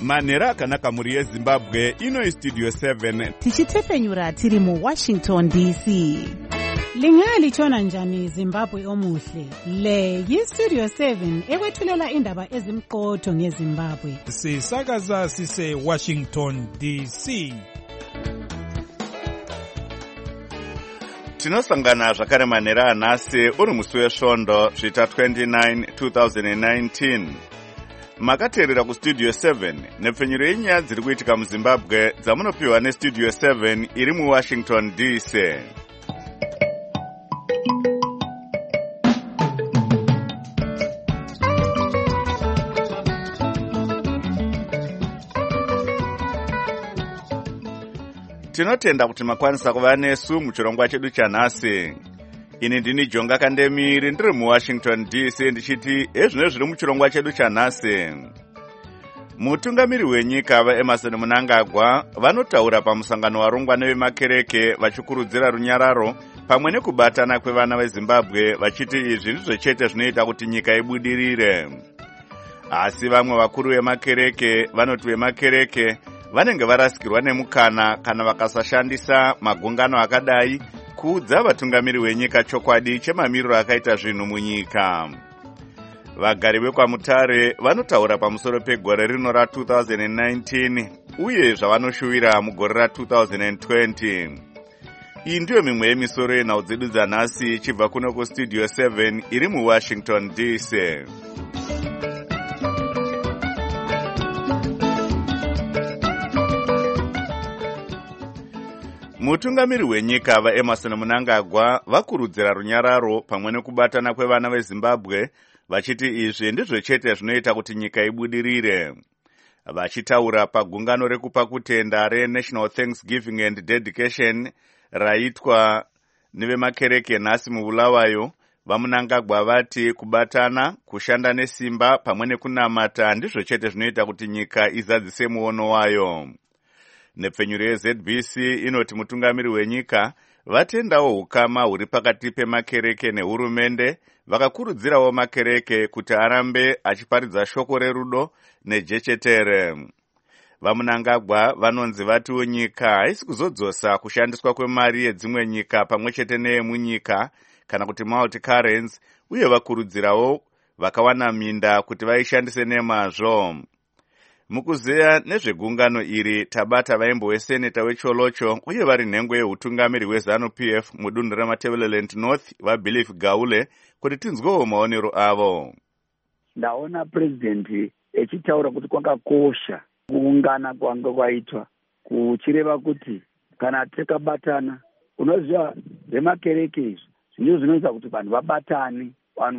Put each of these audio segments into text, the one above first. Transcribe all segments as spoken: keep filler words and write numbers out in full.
manhero akanaka mhuri yezimbabwe. Ino istudio seven tichitepfenyura tiri muwashington D C. Lingalitshona njani Zimbabwe omuhle? Le yistudio seven ekwethulela indaba ezimqotho ngeZimbabwe. Sisakaza sise Washington D C. tinosangana zvakare manhero anhasi uri musi wesvondo zvita twenty-nine two thousand nineteen. Makateerera kustudio seven nepfenyuro yenyaya dziri kuitika muzimbabwe dzamunopiwa nestudio seven iri muwashington D C. Tinotenda kuti makwanisa kuva nesu muchirongwa chedu chanhasi. Ini ndini Jonga Kandemiri ndiri muWashington D C ndichiti ezvino zviri muchirongwa chedu chanhasi. Mutungamiri wenyika vaEmmerson Mnangagwa vanotaura pamusangano warongwa nevemakereke vachikurudzira runyararo pamwe nekubatana kwevana veZimbabwe vachiti izvi ndizvo chete zvinoita kuti nyika ibudirire. Asi vamwe vakuru vemakereke vanoti vemakereke vanenge varasikirwa nemukana kana vakasashandisa magungano akadai kuudza vatungamiri wenyika chokwadi chemamiriro akaita zvinhu munyika. Vagari vekwaMutare vanotaura pamusoro pegore rino ra two thousand nineteen uye zvavanoshuwira mugore ra two thousand twenty. Iyi ndiyo mimwe yemisoro yenhau dzedu dzanhasi ichibva kuno kustudio seven iri muWashington D C. Mutungamiri wenyika vaEmmerson Mnangagwa vakurudzira runyararo pamwe nekubatana kwevana veZimbabwe vachiti izvi ndizvo chete zvinoita kuti nyika ibudirire. Vachitaura pagungano rekupa kutenda reNational Thanksgiving and Dedication raitwa nevemakereke nhasi muBulawayo, vaMnangagwa vati kubatana, kushanda nesimba pamwe nekunamata ndizvo chete zvinoita kuti nyika izadzise muono wayo. Nepfenyuro yeZ B C inoti mutungamiri wenyika vatendawo ukama huri pakati pemakereke nehurumende, vakakurudzirawo makereke kuti arambe achiparidza shoko rerudo nejechetere. VaMnangagwa vanonzi vatiwo nyika haisi kuzodzosa kushandiswa kwemari yedzimwe nyika pamwe chete neyemunyika kana kuti multi-currency, uye vakurudzirawo vakawana minda kuti vaishandise nemazvo. Mukuzeya nezvegungano iri tabata vaimbo weseneta wecholocho uye vari nhengo yehutungamiri hweZanu P F mudunhu reMatabeleland North vaBelief Gaule kuti tinzwewo maonero avo. Ndaona president echitaura kuti kwakakosha kuungana kwanga kwaitwa kuchireva kuti kana takabatana, unoziva vemakereke izvi ndizvo zvinoita kuti vanhu vabatane, vanhu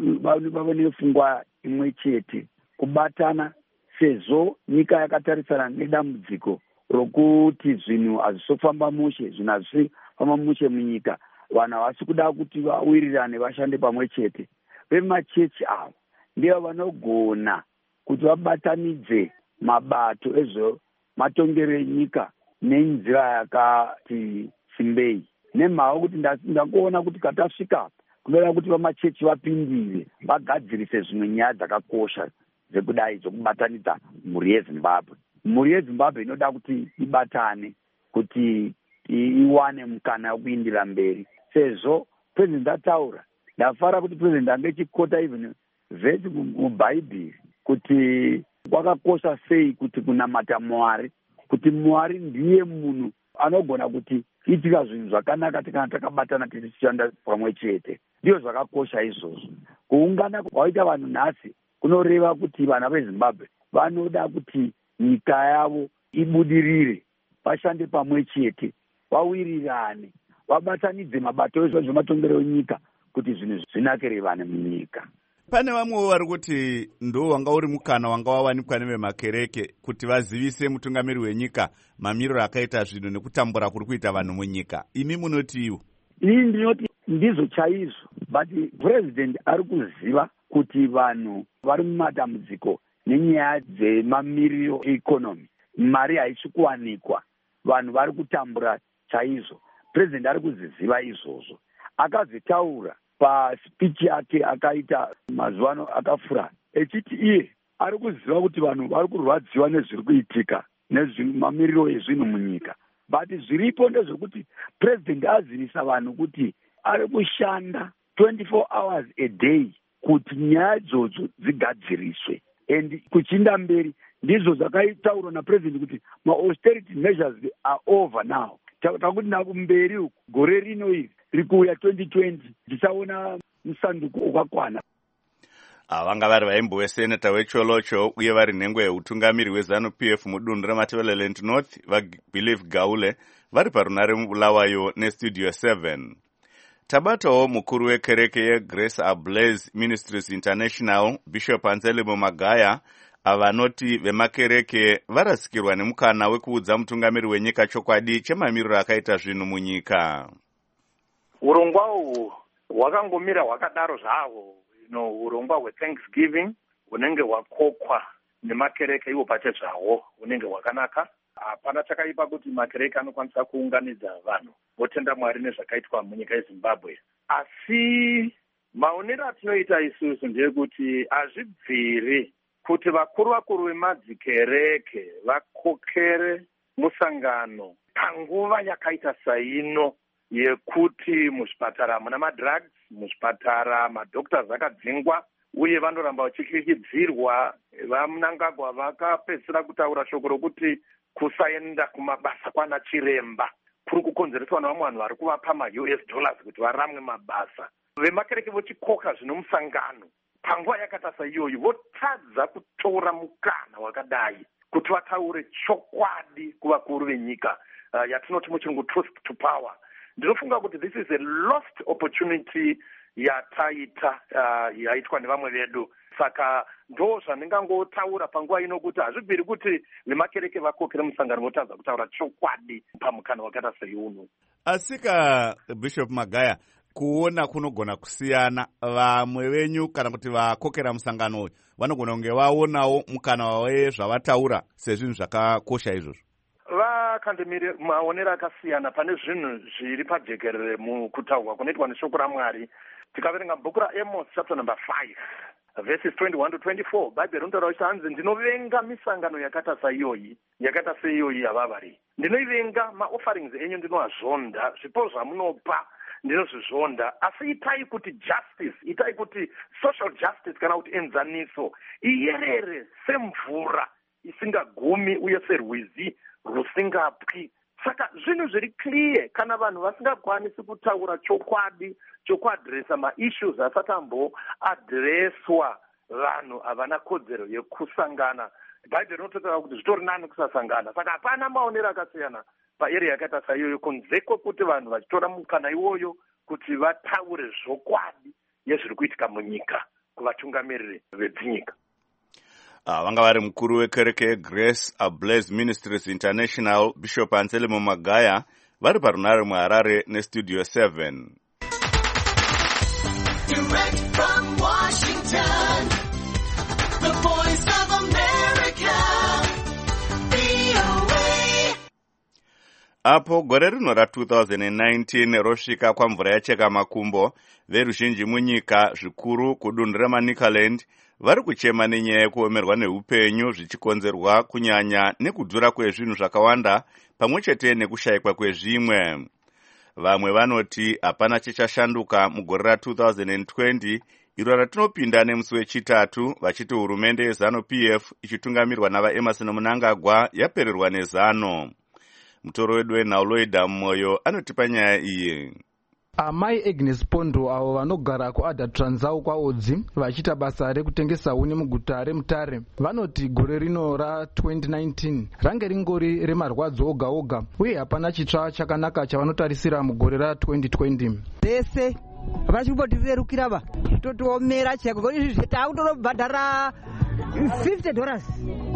vave nepfungwa imwe chete, kubatana sezvo nyika yakatarisana nedambudziko rokuti zvinhu hazvisofamba mushe, zvinhu hazvisofamba mushe munyika, vanhu havasi kuda kuti vawirirane vashande pamwe chete. Vemachechi avo ndivo vanogona kuti vabatanidze mabato ezvo matongero enyika nenzira yakati simbei. Nemhaka kuti ndakuona kuti katasvika kunoda kuti vamachechi vapindire vagadzirise zvimwe nyaya dzakakosha dzekudai dzokubatanidza mhuri yeZimbabwe. Mhuri yeZimbabwe inoda kuti ibatane kuti iwane mukana wekuindira mberi. Sezvo president ataura, ndafara kuti president ange chikota even vhesi mubhaibheri kuti kwakakosha sei kuti kunamata Mwari, kuti Mwari ndiye munhu anogona kuti itika zvinhu zvakanaka kana takabatana tichishanda pamwe chete. Ndiyo zvakakosha izvozvo. Kuungana kwaita vanhu nhasi kunoreva kuti vana veZimbabwe vanoda kuti nyika yavo ibudirire, vashande pamwe chete, vawirirane, vabatanidze mabato ezvematongero enyika kuti zvinhu zvinakire vanhu munyika. Pane vamwewo vari kuti ndo wanga uri mukana wanga wawanikwa nevemakereke kuti vazivise mutungamiri wenyika mamiriro akaita zvinhu nekutambura kuri kuita vanhu munyika. Imi munotiwo? Ini ndinoti ndizvo chaizvo, but president ari kuziva kuti vanhu vari mumatambudziko nenyaya dzemamiriro economy, mari haisi kuwanikwa, vanhu vari kutambura chaizvo. President ari kuziziva izvozvo. Akazitaura paspeech yake akaita mazuva ano akafura echiti iye ari kuziva kuti vanhu vari kurwadziwa nezviri kuitika nezvemamiriro ezvinhu munyika, but zviripo ndezvekuti purezidendi azivisa vanhu kuti ari kushanda twenty-four hours a day kuti nyaya idzodzo dzigadziriswe, and kuchinda mberi ndizvo zvakaitaurwa napurezidendi kuti ma-austerity measures are over now. Takuti nakumberi uku gore rino iri rikuuya twenty twenty tichaona musanduko wakakwana. Vanga vari vaimbo weseneta wecholocho uye vari nhengo yeutungamiri hwezanu-P F mudunhu reMatabeleland North vaBelieve Gaule vari parunare mubulawayo nestudio seven. Tabatawo mukuru wekereke yeGrace Ablaze Ministries International Bishop Anselmo Magaya avanoti vemakereke varasikirwa nemukana wekuudza mutungamiri wenyika chokwadi chemamiriro akaita zvinhu munyika. Urongwa uhu hwakangomira hwakadaro zvahwo, no urongwa hweThanksgiving hunenge hwakokwa nemakereke iwo pachezvawo hunenge hwakanaka. Hapana chakaipa kuti makereke anokwanisa kuunganidza vanhu votenda Mwari nezvakaitwa munyika yeZimbabwe. Asi maonero atinoita isusu ndeyekuti hazvibviri kuti vakuru vakuru vemadzikereke vakokere musangano panguva yakaita saino yekuti muzvipatara muna madrugs, muzvipatara madhoktors vakadzingwa uye vanoramba vachikirikidzirwa. VaMnangagwa vakapedzisira kutaura shoko rokuti kusaenda kumabasa kwana chiremba kuri kukonzereswa nevamwe vanhu vari kuvapa ma-U S dollars kuti varamwe mabasa. Vemakereke vochikoka zvino musangano panguva yakata saiyoyo votadza kutora mukana wakadai kuti vataure chokwadi kuvakuru venyika, uh, yatinoti muchirungu truth to power. Ndinofunga kuti this is a lost opportunity yataita uh, yaitwa nevamwe vedu. Saka ndo zvandingangotaura panguva ino kuti hazvibviri kuti vemakereke vakokere musangano votadza kutaura chokwadi pamukana wakata seiuno. Asika Bishop Magaya, kuona kunogona kusiyana. Vamwe venyu kana kuti vakokera musangano uyu vanogona kunge vaonawo mukana wezvavataura sezvinhu zvakakosha izvozvo. Vakandemire maonero akasiyana pane zvinhu zviri pajekerere mukutaurwa kunoitwa neshoko raMwari. Tikaverenga bhuku raAmos chapter number five verses twenty-one to twenty-four, Bible rinotaura kuti hanzi ndinovenga misangano yakata saiyoyi yakata seiyoyi yavavari. Ndinoivenga maofferings enyu ndinoazvonda, zvipo zvamunopa ndinozvizvonda, asi itai kuti justice, itai kuti social justice kana kuti enzaniso iyerere semvura isingagumi uye serwizi rusingapwi. Saka zvinhu zviri clear kana vanhu vasingakwanisi kutaura chokwadi chokuadresa ma-issues asati amboadreswa, vanhu havana kodzero yekusangana. Bhaibheri rinototaura kuti zvitori nani kusasangana. Saka hapana maonero akasiyana paarea yakaita saiyoyo kunze kwekuti vanhu vachitora mukana iwoyo kuti vataure zvokwadi yezviri kuitika munyika kuvatungamiriri vedzinyika. Uh, vanga vari mukuru wekereke yeGrace Ablaze Ministries International Bishop Anselmo Magaya vari parunare muHarare nestudio seven. Direct from Washington, the voice of America, V O A. Apo gore rino ra twenty nineteen rosvika kwamvura yacheka makumbo, veruzhinji munyika zvikuru kudunhu reManicaland vari kuchema nenyaya yekuomerwa neupenyu zvichikonzerwa kunyanya nekudhura kwezvinhu zvakawanda pamwe chete nekushayikwa kwezvimwe. Vamwe vanoti hapana chichashanduka mugore ra twenty twenty iro ratinopinda nemusi wechitatu, vachiti hurumende yeZanu-P F ichitungamirwa navaEmmerson Mnangagwa yapererwa nezano. Mutoro wedu weNauloida Moyo anotipa nyaya iyi. Amai Agnes Pondo avo vanogara kuAdha Transau kwaOdzi vachiita basa rekutengesa huni muguta reMutare vanoti gore rino ra twenty nineteen range ringori remarwadzo oga oga uye hapana chitsva chakanaka chavanotarisira mugore ra twenty twenty. Vese vachimbotirerukira va totoomera cheko kuti takutorobhadhara fifty dollars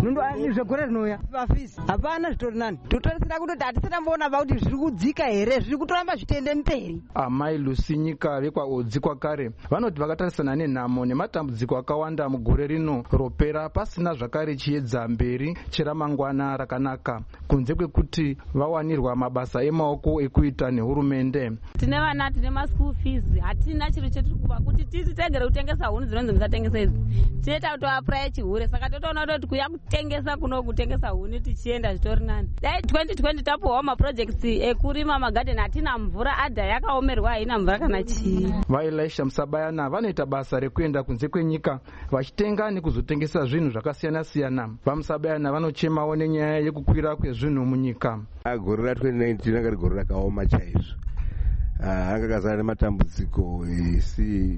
zvegore rinouya vafisi hapana zvitori nani totarisira kutoti hatisatamboona kuti zviri kudzika here zviri kutoramba zvitende mberi. Amai Lucy Nyika vekwaodzi kwakare vanoti vakatarisana nenhamo nematambudziko akawanda mugore rino ropera pasina zvakare chiedza mberi cheramangwana rakanaka kunze kwekuti vawanirwa mabasa emaoko ekuita nehurumende. Tine vana tine maschool fees hatina chiro chetiri kuva kuti tisi tegere kutengesa huni dzinonzi musatengesa idzi tinoita kutoapuraya chihure saka totoona kuti kuya kutengesa kuno kutengesa huni tichienda zvitori nani. Dai twenty twenty tapohwa maprojects ekurima magadheni hatina mvura adha yakaomerwa haina mvura kana chii. VaElisha Musabayana vanoita basa rekuenda kunze kwenyika vachitenga nekuzotengesa zvinhu zvakasiyana siyana. VaMusabayana vanochemawo nenyaya yekukwira kwezvinhu munyika. Gore ra twenty nineteen ranga rigore rakaoma chaizvo. Anga kazara nematambudziko esi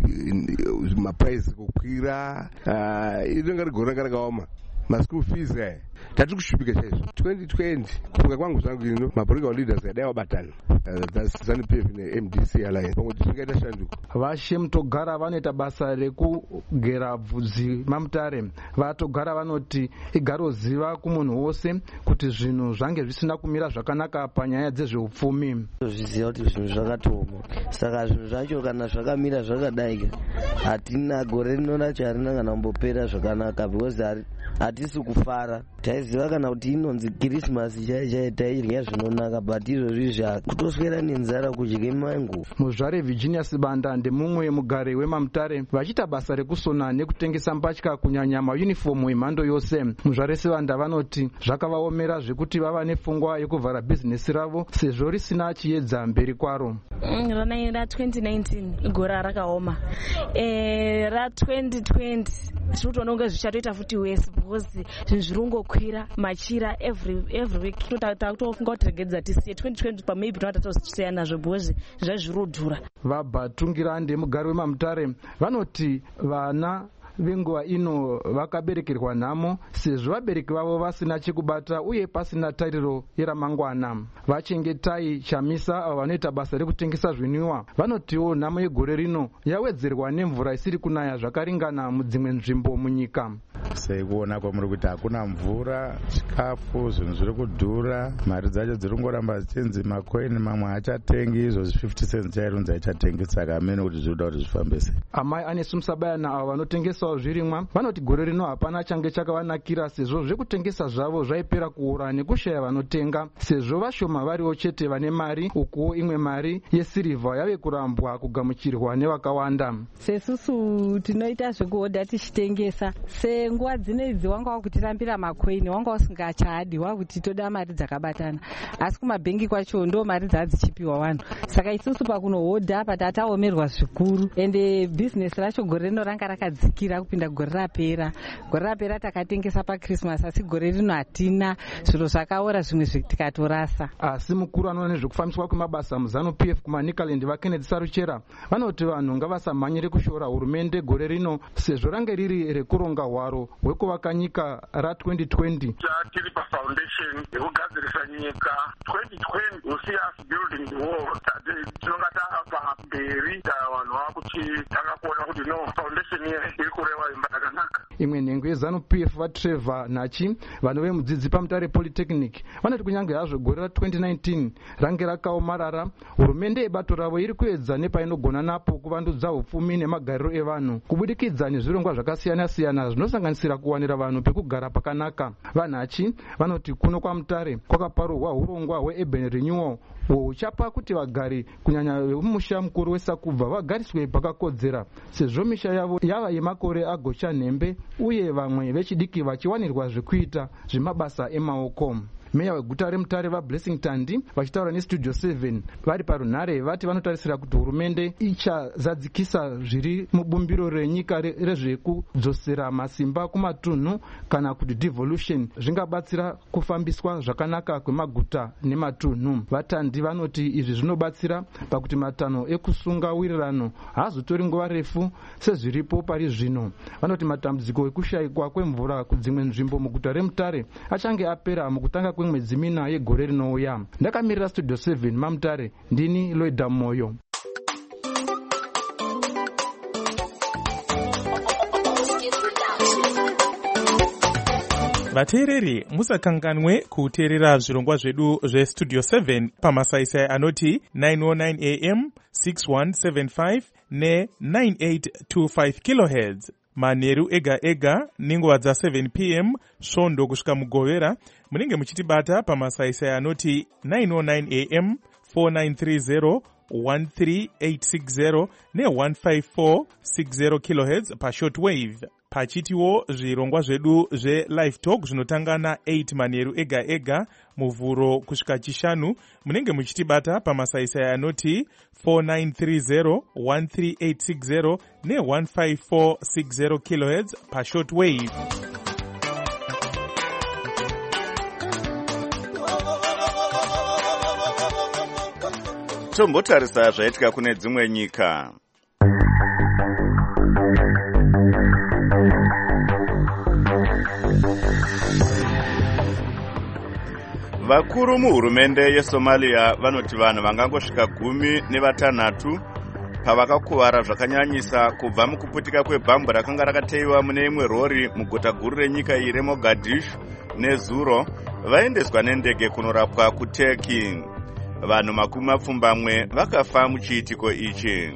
maprice kukwira inonga rigore ranga rakaoma. Maschool fees eh tati kushupika chaizvo. twenty twenty kufunga kwangu zvangu ino mapolitical leaders adai wabatana that's ZANU-P F ne-M D C alliance pamwe tisingaita shanduko. Vashe Mutogara vanoita basa rekugera bvudzi maMutare. VaTogara vanoti igaroziva kumunhu wose kuti zvinhu zvange zvisina kumira zvakanaka panyaya dzezveupfumi. Zviziva kuti zvinhu zvakatooma saka zvinhu zvacho kana zvakamira zvakadai hatina gore rino racho harina kana kumbopera zvakanaka because hatisi kufara. Taiziva kana kuti inonzi Christmas chaichai tairya zvinonaka but izvozvi zvakutoswera nenzara kudye mango. Muzvare Virginia Sibanda ndemumwe mugare weMamutare vachiita basa rekusona nekutengesa mbatya kunyanya maunifomu emhando yose. Muzvare Sibanda vanoti zvakavaomera zvekuti vava nepfungwa yekuvhara bhizinesi ravo sezvo risina chiedza mberi kwaro. Rana ra twenty nineteen gora rakaoma. Eh ra twenty twenty zvinotoona kunge zvichatoita futi wese because zvinhu zviri kungokwira machira every every week totofunga kuti regedza tisiye twenty twenty pa maybe tonata tosiya nazvo because zvazviri kudhura. VaBhatungira ndemugari weMamutare vanoti vana venguva ino vakaberekerwa nhamo sezvo vabereki vavo vasina chekubata uye pasina tariro yeramangwana. Vachengetai Chamisa avo vanoita basa rekutengesa zvinwiwa vanotiwo nhamo yegore rino yawedzerwa nemvura isiri kunaya zvakaringana mudzimwe nzvimbo munyika. Sekuona kwamuri kuti hakuna mvura, chikafu, zvinhu zviri kudhura, mari dzacho dziri kungoramba dzichinzi makoini mamwe hachatengi izvozvi fifty cents chairunza ichatengi saka hamene kuti zvinoda kuti zvifambe sei. Amai Anesu Musabayana avo vanotengesawo zvirimwa vanoti gore rino hapana change chakavanakira sezvo zvekutengesa zvavo zvaipera kuora nekushaya vanotenga sezvo vashoma variwo chete vane mari ukuwo imwe mari yesirivha yave kurambwa kugamuchirwa nevakawanda. Sesusu tinoita zvekuhodha tichitengesa senguva dzinedzi wanga wakutirambira makoini wanga usingachadi wakuti toda mari dzakabatana asi kumabhengi kwacho ndo mari dzadzichipiwa vanhu saka isusu pakunohodha patataomerwa zvikuru ende bhizinesi racho gore rino ranga rakadzikira kupinda gore rapera. Gore rapera takatengesa paChristmas asi gore rino hatina zviro zvakaora zvimwe tikatorasa. Asi mukuru anoona nezvekufambiswa kwemabasa muZANU-P F kumaNicaland vaKennedy Saruchera vanoti vanhu ngavasamhanyire kushora hurumende gore rino sezvo range riri rekuronga hwaro hwekuvaka nyika ra twenty twenty. Tiri pafoundation yekugadzirisa nyika twenty twenty will see us building the wall. Tinonga tava mberi vanhu vakuti takakuona kuti no foundation iri kureva imba yakanaka. Imwe nhengo yeZANU-P F vaTrevor Nachi vanhu vemudzidzi paMutare Polytechnic vanoti kunyange hazvo gore ra twenty nineteen range rakaomarara hurumende yebato ravo iri kuedza nepainogona napo kuvandudza upfumi nemagariro evanhu kubudikidza nezvirongwa zvakasiyana siyana zvinosanganisira kuwanira vanhu pekugara pakanaka. VaNachi vanoti kuno kwaMutare kwakaparurwa urongwa hweurban renewal uho huchapa kuti vagari kunyanya vemusha mukuru weSakubva vagariswe pakakodzera sezvo misha yavo yava yemakore agocha nhembe uye vamwe vechidiki vachiwanirwa zvekuita zvemabasa emaoko. Meya weguta reMutare vaBlessing Tandi vachitaura neStudio seven vari parunhare vati vanotarisira kuti hurumende ichazadzikisa zviri mubumbiro renyika rezvekudzosera masimba kumatunhu kana kuti devolution zvingabatsira kufambiswa zvakanaka kwemaguta nematunhu. VaTandi vanoti izvi zvinobatsira pakuti matanho ekusunga wirirano haazotori nguva refu sezviripo pari zvino. Vanoti matambudziko ekushayikwa kwemvura kudzimwe nzvimbo muguta reMutare achange apera mukutanga kwemwedzi mina yegore rinouya. Ndakamirira Studio seven maMutare ndini Loida Moyo. vateereri musakanganwe kuteerera zvirongwa zvedu zvestudio seven pamasaisai anoti nine oh nine a m six one seven five ne nine eight two five kilohertz manheru ega ega nenguva dza seven p m svondo kusvika mugovera. Munenge muchitibata pamasaisai anoti nine oh nine a m four nine three zero one three eight six zero ne one five four six zero kilohertz pashortwave. Pachitiwo zvirongwa zvedu zve-live talk zvinotanga na eight manheru ega ega muvhuro kusvika chishanu. Munenge muchitibata pamasaisai anoti four nine three zero one three eight six zero ne one five four six zero kilohertz pashortwave. Tombotarisa zvaitika kune dzimwe nyika. Vakuru muhurumende yeSomalia vanoti vanhu vangangosvika gumi nevatanhatu pavakakuvara zvakanyanyisa kubva mukuputika kwebhambu rakanga rakateiwa mune imwe rori muguta guru renyika iyi reMogadishu nezuro vaendeswa nendege kunorapwa kuTurkey. Vanhu makumi mapfumbamwe vakafa muchiitiko ichi.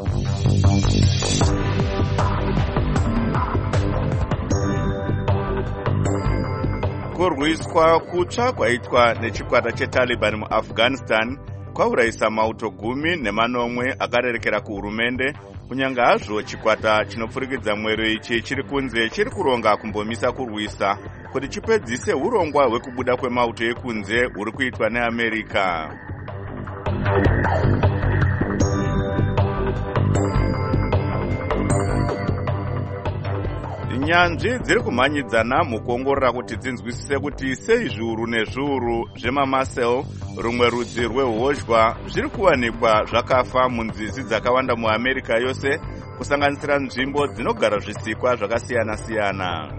Kurwiswa kutsva kwaitwa nechikwata cheTaliban muAfghanistan kwaurayisa mauto gumi nemanomwe akarerekera kuhurumende, kunyange hazvo chikwata chinopfurikidza mwero ichi chiri kunze chiri kuronga kumbomisa kurwisa kuti chipedzise urongwa hwekubuda kwemauto ekunze huri kuitwa neAmerica. Nyanzvi dziri kumhanyidzana mukuongorora kuti dzinzwisise kuti sei zviuru nezviuru zvemamasel, rumwe rudzi rwehozhwa, zviri kuwanikwa zvakafa munzizi dzakawanda muAmerica yose, kusanganisira nzvimbo dzinogara zvisikwa zvakasiyana-siyana.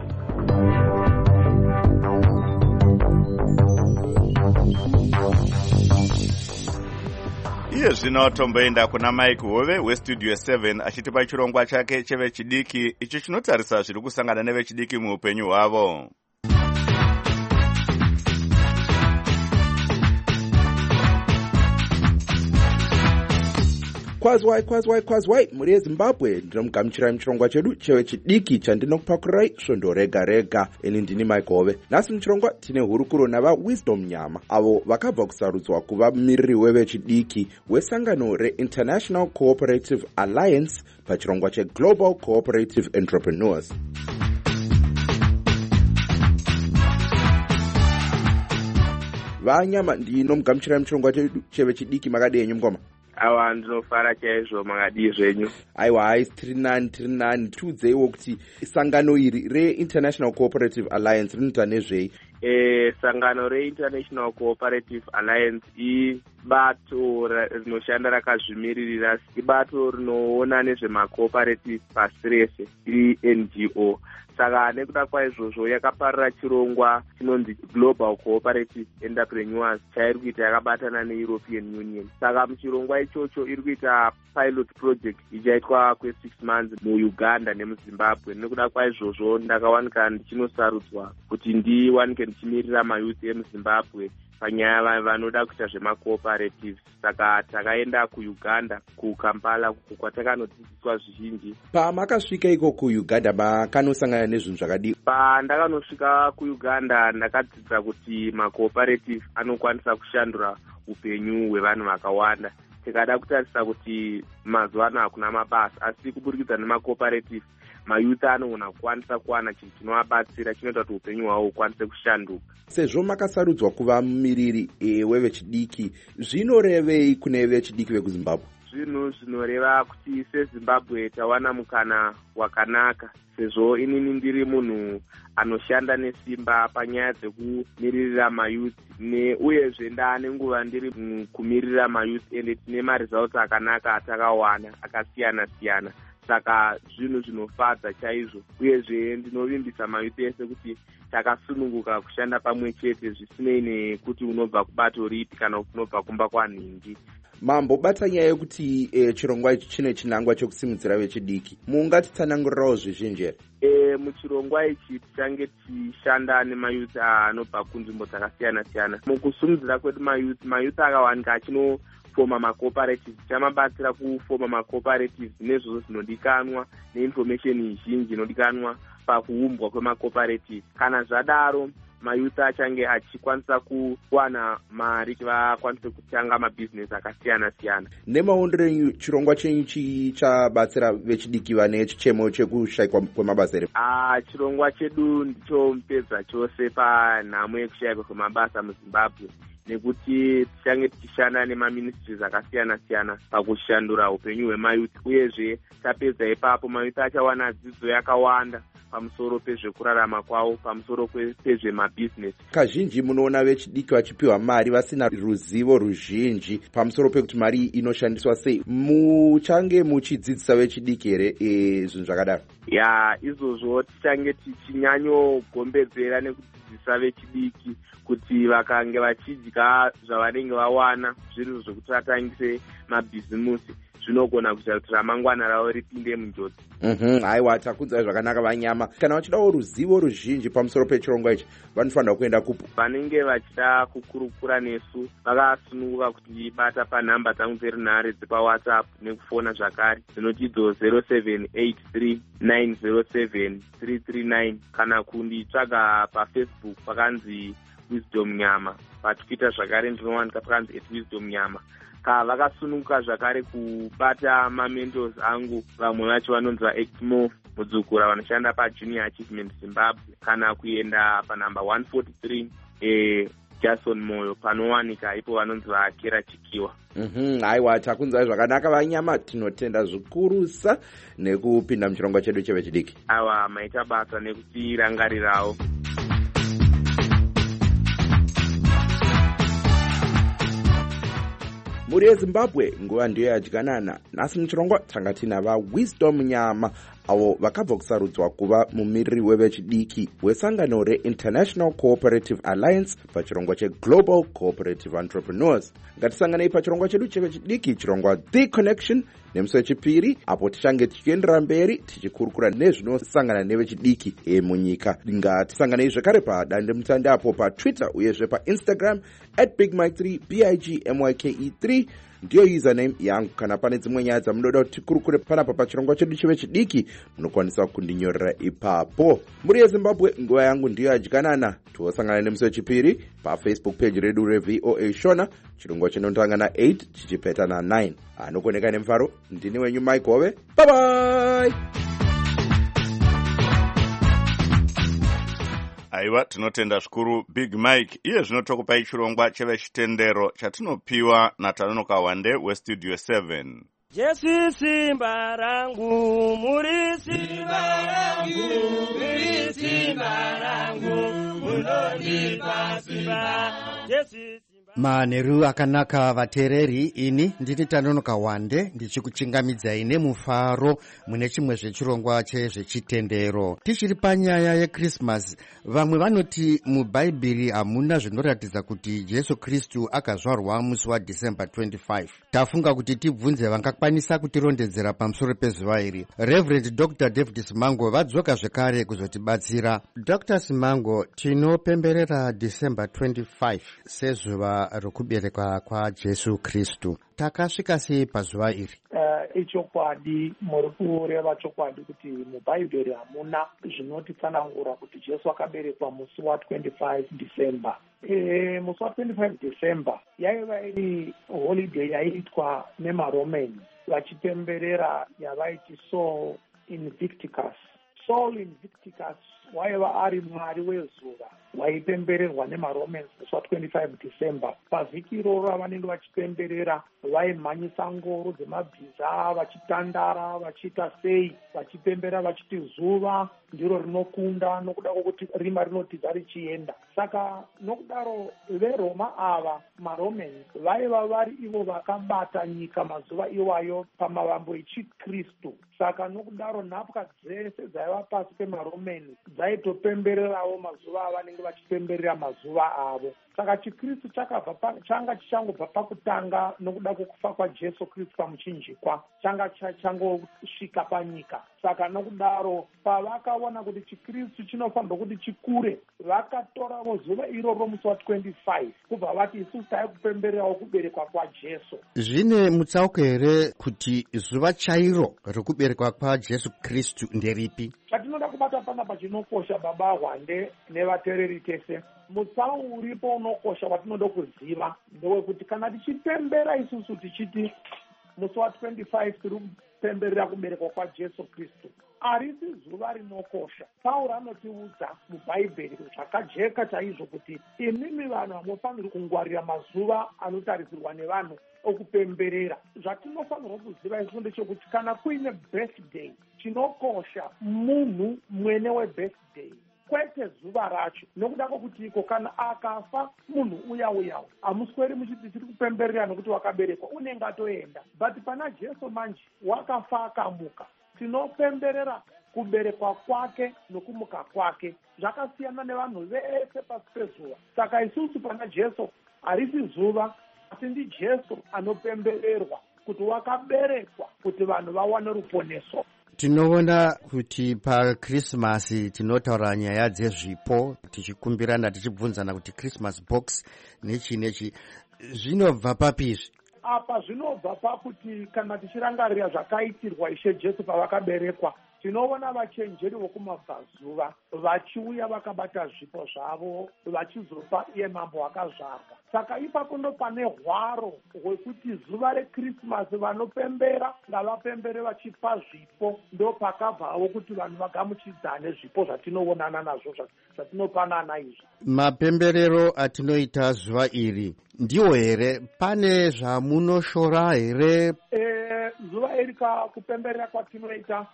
Iye zvino tomboenda kuna Mike Hove westudio seven achitipa chirongwa chake chevechidiki icho chinotarisa zviri kusangana nevechidiki muupenyu hwavo. Kwazwai kwazwai kwazwai muri yeZimbabwe, ndinomugamuchirai muchirongwa chedu chevechidiki chandinokupakurai svondo rega rega. Ini ndini Mike Hove. Nhasi muchirongwa tine hurukuro navaWisdom Nyama, avo vakabva kusarudzwa kuva mumiriri wevechidiki wesangano reInternational Cooperative Alliance pachirongwa cheGlobal Cooperative Entrepreneurs. Vanyama, ndinomugamuchirai muchirongwa chedu chevechidiki. Makadenyu mngoma? Awa ndinofara chaizvo, makadii zvenyu? Aiwa, hai tiri nani tiri nani. Tiudzeiwo kuti sangano iri reInternational Cooperative Alliance rinoita nezvei? E, sangano reInternational Cooperative Alliance ibato rinoshanda rakazvimiririra, ibato rinoona nezvemacooperative pasi rese, i-N G O. Saka nekuda kwaizvozvo yakaparira chirongwa chinonzi Global Cooperative Entrepreneurs chairi kuita yakabatana neEuropean Union. Saka muchirongwa ichocho iri kuita pilot project ichaitwa kwe six months muUganda nemuZimbabwe. Nekuda kwaizvozvo ndakawanika ndichinosarudzwa kuti ndiwanike ndichimirira mayuth emuZimbabwe panyaya vanoda kuita zvemacooperative. Saka takaenda kuUganda, kuKampala, kwatakanodzidziswa zvizhinji. Pamakasvika iko kuUganda makanosangana nezvinhu zvakadii? Pandakanosvika kuUganda ndakadzidza kuti macooperative anokwanisa kushandura upenyu hwevanhu vakawanda. Tikada kutarisa kuti mazuva ano hakuna mabasa, asi kuburikidza nemacooperative mayuth anogona kukwanisa kuwana chinhu chinovabatsira chinoita kuti upenyu hwavo hukwanise kushanduka. Sezvo makasarudzwa kuva mumiriri e, wevechidiki, zvinorevei kune vechidiki vekuZimbabwe? Zvinhu zvinoreva kuti seZimbabwe tawana mukana wakanaka, sezvo inini ndiri munhu anoshanda nesimba panyaya dzekumiririra mayuth, ne uyezve ndane nguva ndiri kumirira mayuth, ende tine maresults akanaka atakawana akasiyana siyana. Saka zvinhu zvinofadza chaizvo, uyezve ndinovimbisa mayuth ese kuti takasununguka kushanda pamwe chete zvisinei nekuti unobva kubato ripi kana unobva kumba kwanhingi. Mambo, bata nyaya yekuti e, chirongwa ichi chine chinangwa chekusimudzira vechidiki, mungatitsanangurirawo zvizhinji here? E, muchirongwa ichi tichange tichishanda nemayuth anobva kunzvimbo dzakasiyana siyana. Mukusimudzira kwedu mayuth, mayuth akawanika achino foma macooperatives, tichamabatsira kufoma macooperatives nezvozvo zvinodikanwa neinformation zhinji inodikanwa pakuumbwa kwemacooperatives. Kana zvadaro mayuth achange achikwanisa kuwana mari kuti vakwanise kutanga mabhizinesi akasiyana siyana. Nemaondero enyu, chirongwa chenyu chichabatsira vechidiki vane chichemo chekushayikwa kwemabasa here? Ah, chirongwa chedu ndicho mupedza chose panhamo yekushayikwa kwemabasa muZimbabwe, nekuti tichange tichishanda nemaministries akasiyana siyana pakushandura upenyu hwemayuth, uyezve tapedza ipapo mayuth achawana dzidzo yakawanda pamusoro pezvekurarama kwavo, pamusoro pezvemabhizinesi. Kazhinji munoona vechidiki vachipiwa mari vasina ruzivo ruzhinji pamusoro pekuti mari inoshandiswa sei. Muchange muchidzidzisa vechidiki here e, zvinhu zvakadaro? Ya, izvozvo tichange tichinyanyogombedzera nekudzidzisa vechidiki kuti vakange vachidya zvavanenge vawana zviri zvokuti vatangise mabhizimusi, zvinogona kuita kuti ramangwana ravo ripinde munjodzi. Mhm, haiwa, takunzwa zvakanaka Vanyama. Kana vachidawo ruzivo ruzhinji pamusoro pechirongwa ichi, vanofanira kuenda kupo? Vanenge vachida kukurukura nesu vakasununguka kutibata panhamba dzangu dzerinhare dzepawhatsapp nekufona zvakare, dzinotidzo zero seven eight three nine zero seven three three nine, kana kunditsvaga pafacebook pakanzi Wisdom Nyama, patwitter zvakare ndinowanika pakanzi at Wisdom Nyama. Ka vakasununguka zvakare kubata mamentos angu, vamwe vacho vanonzi vaActmo Mudzukura vanoshanda paJunior Achievement Zimbabwe, kana kuenda panhamba one forty-three e Jason Moyo panowanika ipo vanonzi vaKera Chikiwa. Mhm, haiwa, takunzwa zvakanaka Vanyama, tinotenda zvikurusa nekupinda muchirongwa chedu chevechidiki. Aiwa, maita basa nekutirangarirawo. Muri yeZimbabwe, nguva ndiyo yadyanana. Nhasi muchirongwa tanga tinava Wisdom Nyama, avo vakabva kusarudzwa kuva mumiriri wevechidiki wesangano reInternational Cooperative Alliance pachirongwa cheGlobal Cooperative Entrepreneurs. Ngatisanganei pachirongwa chedu chevechidiki, chirongwa The Connection, nemusi wechipiri, apo tichange tichiendera mberi tichikurukura nezvinosangana nevechidiki emunyika. Ngatisanganei zvekare padandemutande apo paTwitter uyezve paInstagram at Big Mike three, B I G M Y K E three. Ndiyo username yangu. Kana pane dzimwe nyaya dzamunoda kuti tikurukure panapa pachirongwa chedu chevechidiki, munokwanisa kundinyorera ipapo. Muri yeZimbabwe, nguva yangu ndiyo yadyanana. Tiosangana nemusi wechipiri paFacebook page redu reV O A Shona, chirongwa chinotanga na eight chichipeta na nine. Anokoneka nemufaro, ndini wenyu Mike Hove. Bye bye. Aiwa, tinotenda zvikuru Big Mike. Iye zvino tokupai chirongwa chevechitendero chatinopiwa naTanonoka Wande weStudio seven. Jesu simba rangu, muri simba rangu, muri simba rangu, munonipa simba. Jesu Manheru akanaka vateereri, ini ndini Tanonoka Wande ndichikuchingamidzai nemufaro mune chimwe zvechirongwa chezvechitendero. Tichiri panyaya yeChristmas, vamwe vanoti mubhaibheri hamuna zvinoratidza kuti Jesu Kristu akazvarwa musi waDecember twenty-five. Tafunga kuti tibvunze vangakwanisa kutirondedzera pamusoro pezuva iri. Reverend Doctor David Simango vadzoka zvekare kuzotibatsira. Doctor Simango, tinopemberera December twenty-five sezuva rokuberekwa kwaJesu Kristu. Takasvika sei pazuva iri? Uh, ichokwadi, muri kureva chokwadi kuti mubhaibheri hamuna zvinotitsanangura kuti Jesu akaberekwa musi wa twenty-five December. E, musi wa twenty-five December yaiva iri holiday yaiitwa nemaRomans vachipemberera yavaiti Sol Invictus. Sol Invictus waiva ari mwari wezuva waipembererwa nemaRomans musi wa twenty-five December. Pavhiki iroro vanenge vachipemberera vaimhanyisa ngoro dzemabhiza vachitandara vachiita sei vachipembera vachiti zuva ndiro rinokunda nokuda kwokuti rima rinotidza richienda. Saka nokudaro veRoma ava maRomans vaiva vari ivo vakabata nyika mazuva iwayo pamavambo echiKristu. Saka nokudaro nhapwa dzese dzaiva pasi pemaRomans dzaitopembererawo mazuva avanenge vachipemberera mazuva avo. saka chikristu chakabva pa, changa chichangobva pakutanga nokuda kwokufa kwajesu kristu pamuchinjikwa changa changosvika panyika. Saka nokudaro pavakaona kuti chikristu chinofanirwa kuti chikure, vakatoravo zuva iroro musi wa25 kubva vati isusu tai kupembererawo kuberekwa kwajesu. Zvine mutsauko here kuti zuva chairo rekuberekwa kwajesu kristu nderipi? Chatinoda kubata panapa chinokosha baba Hwande nevateereri tese, mutsau uripo unokosha watinoda kuziva ndewekuti kana tichipembera isusu tichiti musi wa25 tiri kupemberera kuberekwa kwajesu kristu, harisi zuva rinokosha. Pauro anotiudza mubhaibheri zvakajeka chaizvo kuti imimi vanhu hamufaniri kungwarira mazuva anotarisirwa nevanhu okupemberera. Zvatinofanirwa kuziva isusu ndechekuti kana kuine birthday, chinokosha munhu mwene webirthday, kwete zuva racho. Nokuda kwokuti iko kana akafa munhu uya uyawo hamusweri muchiti tiri kupemberera nokuti wakaberekwa, unenge atoenda. But pana Jesu manje wakafa akamuka, tinopemberera kuberekwa kwake nokumuka kwake. Zvakasiyana nevanhu vese pasi pezuva. Saka isusu pana Jesu harisi zuva, asi ndi Jesu anopembererwa kuti wakaberekwa kuti vanhu vawane ruponeso. Tinoona kuti paKrismasi tinotaura nyaya dzezvipo, tichikumbirana tichibvunzana kuti Christmas box nechi nechi, zvinobva papizvi? Apa zvinobva pakuti kana tichirangarira zvakaitirwa Ishe Jesu pavakaberekwa, tinoona vachenjeri vokumabvazuva vachiuya vakabata zvipo zvavo vachizopa iye mambo wakazvarwa. Saka ipapo ndo pane hwaro hwekuti zuva rekrismasi vanopembera ngavapembere vachipa zvipo, ndo pakabvawo kuti vanhu vagamuchidzane zvipo zvatinoonana nazvo zvatinopanana izvi. Mapemberero atinoita zuva iri ndiwo here? Pane zvamunoshora here? E, zuva iri kupemberera kwatinoita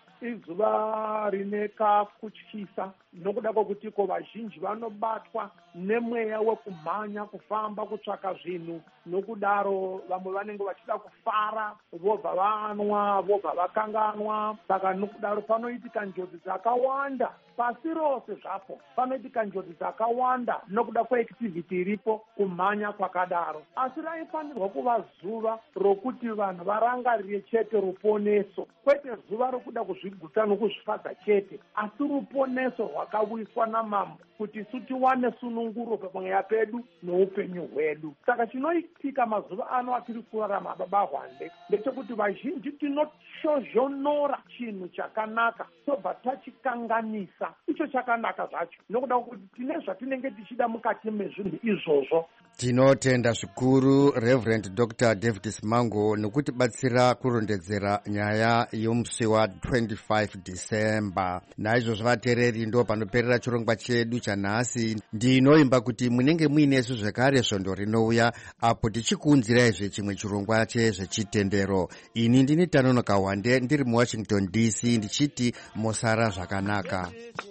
izuva rine kakutyisa, nokuda kwokuti ko vazhinji vanobatwa nemweya wekumhanya, kufamba, kutsvaka zvinhu. Nokudaro vamwe vanenge vachida kufara, vobva vanwa, vobva vakanganwa. Saka nokudaro panoitika njodzi dzakawanda pasi rose zvapo, panoitika njodzi dzakawanda nokuda kweactivity iripo, kumhanya kwakadaro. Asi raifanirwa kuva zuva rokuti vanhu varangarire chete ruponeso, kwete zuva rokuda kuzviguta nokuzvifadza chete, asi ruponeso rwakawiswa namambo kuti isu tiwane sununguro pamweya pedu noupenyu hwedu. Saka chinoitika mazuva ano atiri kurarama baba Hwande ndechekuti vazhinji tinoshozhonora chinhu chakanaka tobva tachikanganisa icho chakanaka zvacho, nokuda kwokuti tine zvatinenge tichida mukati mezvinhu izvozvo. Tinotenda zvikuru Reverend Doctor David Simango nokutibatsira kurondedzera nyaya yomusi wa twenty-five December. Naizvozvo vateereri ndo panoperera chirongwa chedu chanhasi. Ndinoimba kuti munenge muinesu zvekare svondo rinouya apo tichikuunziraizve chimwe chirongwa chezvechitendero. Ini ndini Tanonoka Hwande ndiri muWashington D C ndichiti mosara zvakanaka.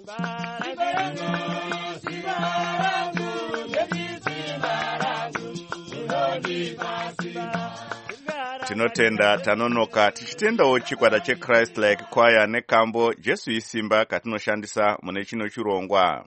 Tinotenda Tanonoka, tichitendawo chikwata cheChrist Like Choir nekambo Jesu Isimba katinoshandisa mune chino chirongwa.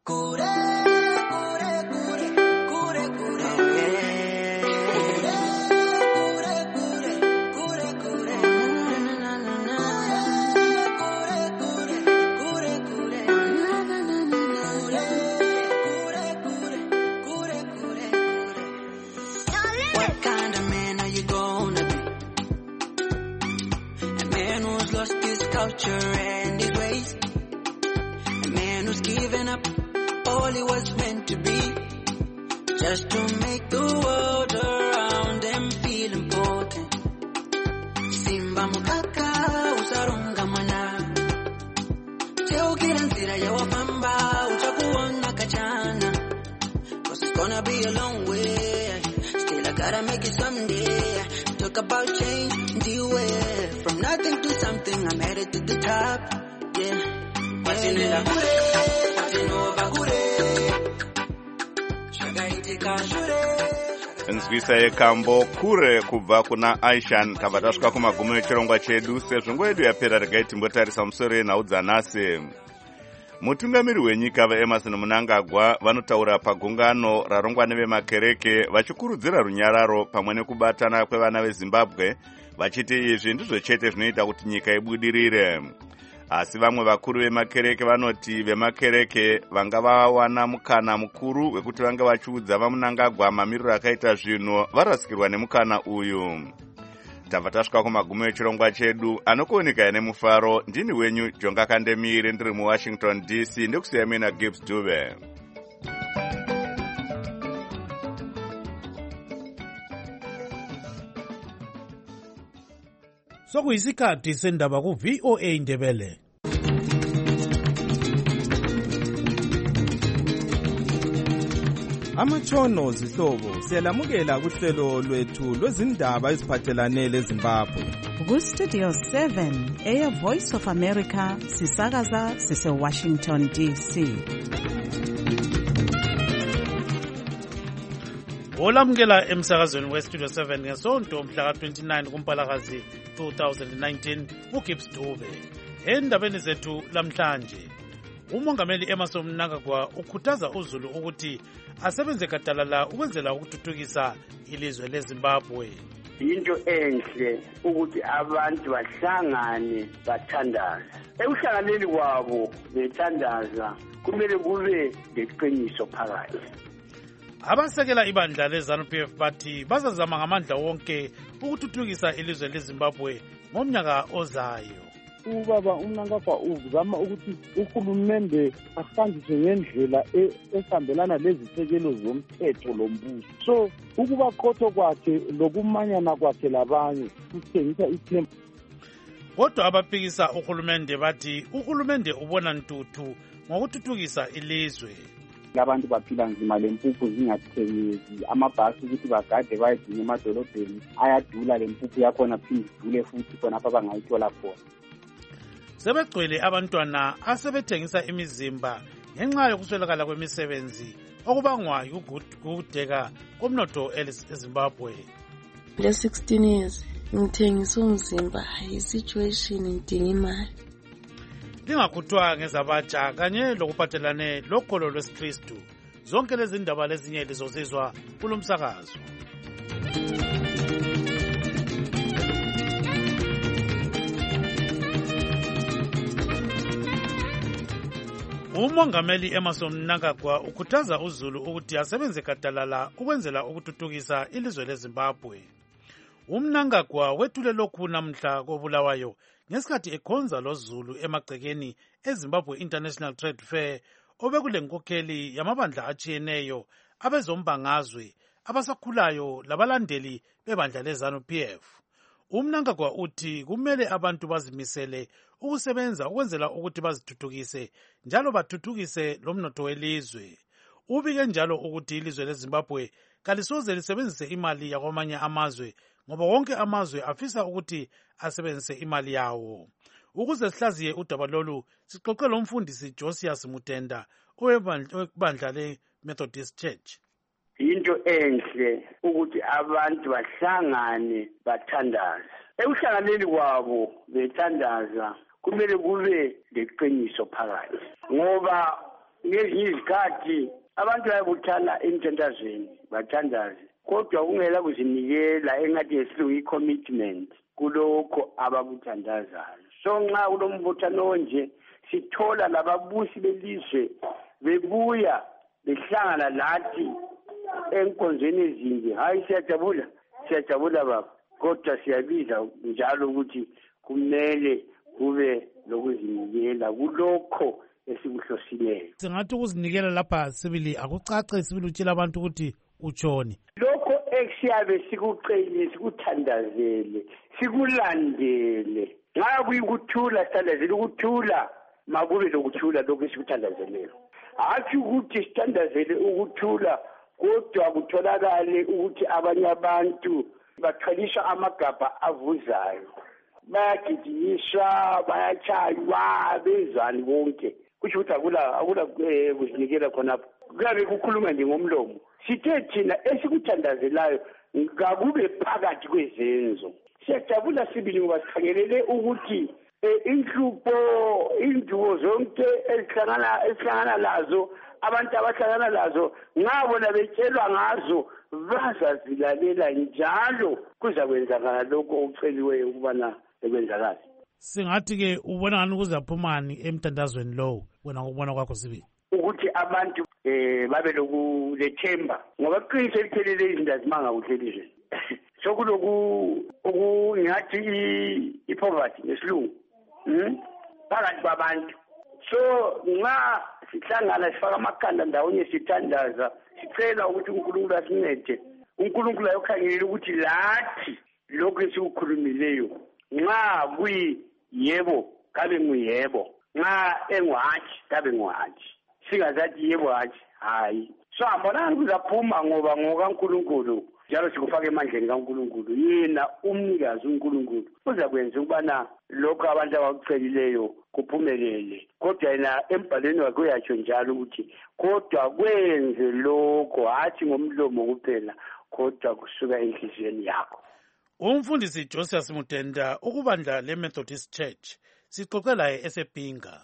And his ways, a man who's given up all he was meant to be, just to make the world around him feel important. Simba mukaka usarunga mana, cheo kila nzira ya wapamba utakuona kachana, cause it's gonna be a long way, still I gotta make it someday. Talk about change, deal with from nothing to something, I'm headed to the top, yeah. Watinela kure, watinova kure, shagaitika shure. Nzwisa yekambo kure kubva kuna Aishan. Tabva tasvika kumagumo echirongwa chedu, sezvo nguva yedu yapera regai timbotarisa musoro yenhau dzanhasi. mutungamiri wenyika vaemerson mnangagwa vanotaura pagungano rarongwa nevemakereke vachikurudzira runyararo pamwe nekubatana kwevana vezimbabwe vachiti izvi ndizvo chete zvinoita kuti nyika ibudirire. Asi vamwe vakuru vemakereke vanoti vemakereke vanga vawana mukana mukuru wekuti vanga vachiudza vaMnangagwa mamiriro akaita zvino varasikirwa nemukana uyu. Tabva tasvika kumagumo echirongwa chedu anokuoneka nemufaro. Ndini wenyu Jonga Kandemire ndiri muWashington D C ndekusiya mina Gibbs Dube. Sokuyisikhathi sendaba ku V O A Ndebele. Amatshono zihlobo siyalamukela kuhlelo lwethu lwezindaba eziphathelane leZimbabwe. Ku Studio seven eya Voice of America sisakaza sise Washington D C. Olamukela emsakazweni we Studio seven ngesonto mhla ka twenty-nine kuMpalakazi two thousand nineteen uGibbs Dube. Endabeni zethu lamhlanje umongameli Emmerson Mnangagwa ukhuthaza uZulu ukuthi asebenze gadalala ukwenzela ukuthuthukisa ilizwe leZimbabwe. Into enhle ukuthi abantu bahlangane bathandaza. Ekuhlanganeni kwabo bethandaza kumele kube leqiniso phakathi. Abasekela ibandla leZANU-P F bathi bazazama ngamandla wonke ukuthuthukisa ilizwe leZimbabwe ngomnyaka ozayo. Ubaba uMnangagwa uzama ukuthi uhulumende ahanjiswe ngendlela esambelana lezisekelo zomthetho lombuso. So ukuba qotho kwakhe lokumanyana kwakhe labanye kuthengisa ithemba. Kodwa abaphikisa uhulumende bathi uhulumende ubona ntuthu ngokuthuthukisa ilizwe. Abantu baphila nzima lempuphu zingathengezi, amabhasi ukuthi bagade bayigcine emadolobheni ayadula, lempuphu yakhona phinde idule futhi khona apha bangayithola khona. Sebegcwele abantwana asebethengisa imizimba ngenxa yokuswelakala kwemisebenzi okubangwa yikugudeka komnotho eZimbabwe. Le sixteen years ngithengisa umzimba, i-situation ngidinga imali. Lingakhuthwa ngezabatsha kanye lokuphathelane lokholo lwesikristu. Zonke lezi ndaba lezinye lizozizwa kulomsakazo. Umongameli Emmerson Mnangagwa ukhuthaza uZulu ukuthi asebenze gadalala ukwenzela ukuthuthukisa ilizwe leZimbabwe. UMnangagwa wethule lokhu namhla koBulawayo ngesikhathi ekhonza loZulu emagcekeni eZimbabwe International Trade Fair obekule nkokheli yamabandla atshiyeneyo abezombangazwe abasakhulayo labalandeli bebandla leZANU-P F. UMnangagwa uthi kumele abantu bazimisele ukusebenza ukwenzela ukuthi bazithuthukise njalo bathuthukise lomnotho welizwe. Ubike njalo ukuthi ilizwe leZimbabwe kalisoze lisebenzise imali yakwamanye amazwe ngoba wonke amazwe afisa ukuthi asebenzise imali yawo. Ukuze sihlaziye udaba lolu sixoxe lomfundisi Josias Mutenda owebandla le-Methodist Church. Into enhle ukuthi abantu bahlangane bathandaza. Ekuhlanganeni kwabo bethandaza kumele kube leqiniso phakathi. Ngoba ngezinye izikhathi abantu bayabuthana emthandazweni bathandaze, kodwa kungela kuzinikela engathi yesilungu i-commitment kulokho abakuthandazayo. So nxa kulombuthano nje sithola lababusi belizwe bebuya behlangana lathi enkonzweni ezinje. Hayi siyajabula, siyajabula baba, kodwa siyabiza njalo ukuthi kumele kube lokuzinikela kulokho esikuhlosileyo. Singathi ukuzinikela lapha sibili akucace sibili utshela abantu ukuthi utshoni. Lokho esiyabe sikuqele sikuthandazele sikulandele nxa kuyikuthula sithandazele ukuthula makube lokuthula lokho esikuthandazeleyo. Hathi ukuthi sithandazele ukuthula kodwa kutholakale ukuthi abanye abantu bathwaliswa amagabha avuzayo, bayagijinyiswa, bayatshaywa, bezani bonke. Kusho ukuthi akula akula kuzinikela khonapho. Kuyabe kukhuluma nje ngomlomo. Sithe thina esikuthandazelayo ngakube phakathi kwezenzo. Siyajabula sibili ngoba sikhangelele ukuthi inhlupho indubo zonke ezihlangana esihlangana lazo abantu abahlangana lazo nxa bona betshelwa ngazo bazazilalela njalo kuzakwenzakala lokho okuceliweyo ukubana ekwenzakala. Singathi-ke ubona ngani kuzaphumani emthandazweni lowo wena ngokubona kwakho Sibili? Ukuthi abantu um babe lethemba ngoba kuqiniso eliphelele izinto azimanga kuhle elizweni. Sokuloku okungathi i-poverty ngesilungu phakathi kwabantu. So nxa sihlangana sifaka amakhanda ndawonye sithandaza sicela ukuthi uNkulunkulu asincede. uNkulunkulu ayokhangelela ukuthi lathi lokhu esikukhulumileyo nxa kuyiyebo kabe nguyebo, nxa enguhatshi kabe nguhatshi, singazathi yebo hatshi hayi. So ambonani kuzaphuma ngoba ngokaNkulunkulu njalo sikufaka emandleni kaNkulunkulu. Yena umnikazi uNkulunkulu uzakwenza ukubana lokho abantu abakucelileyo kuphumelele. Kodwa yena embhalweni wakhe uyatsho njalo ukuthi kodwa kwenze lokho hathi ngomlomo kuphela kodwa kusuka enhliziyweni yakho. Umfundisi Joseph Mutenda ukubandla le-Methodist Church sixoxe laye esePinga.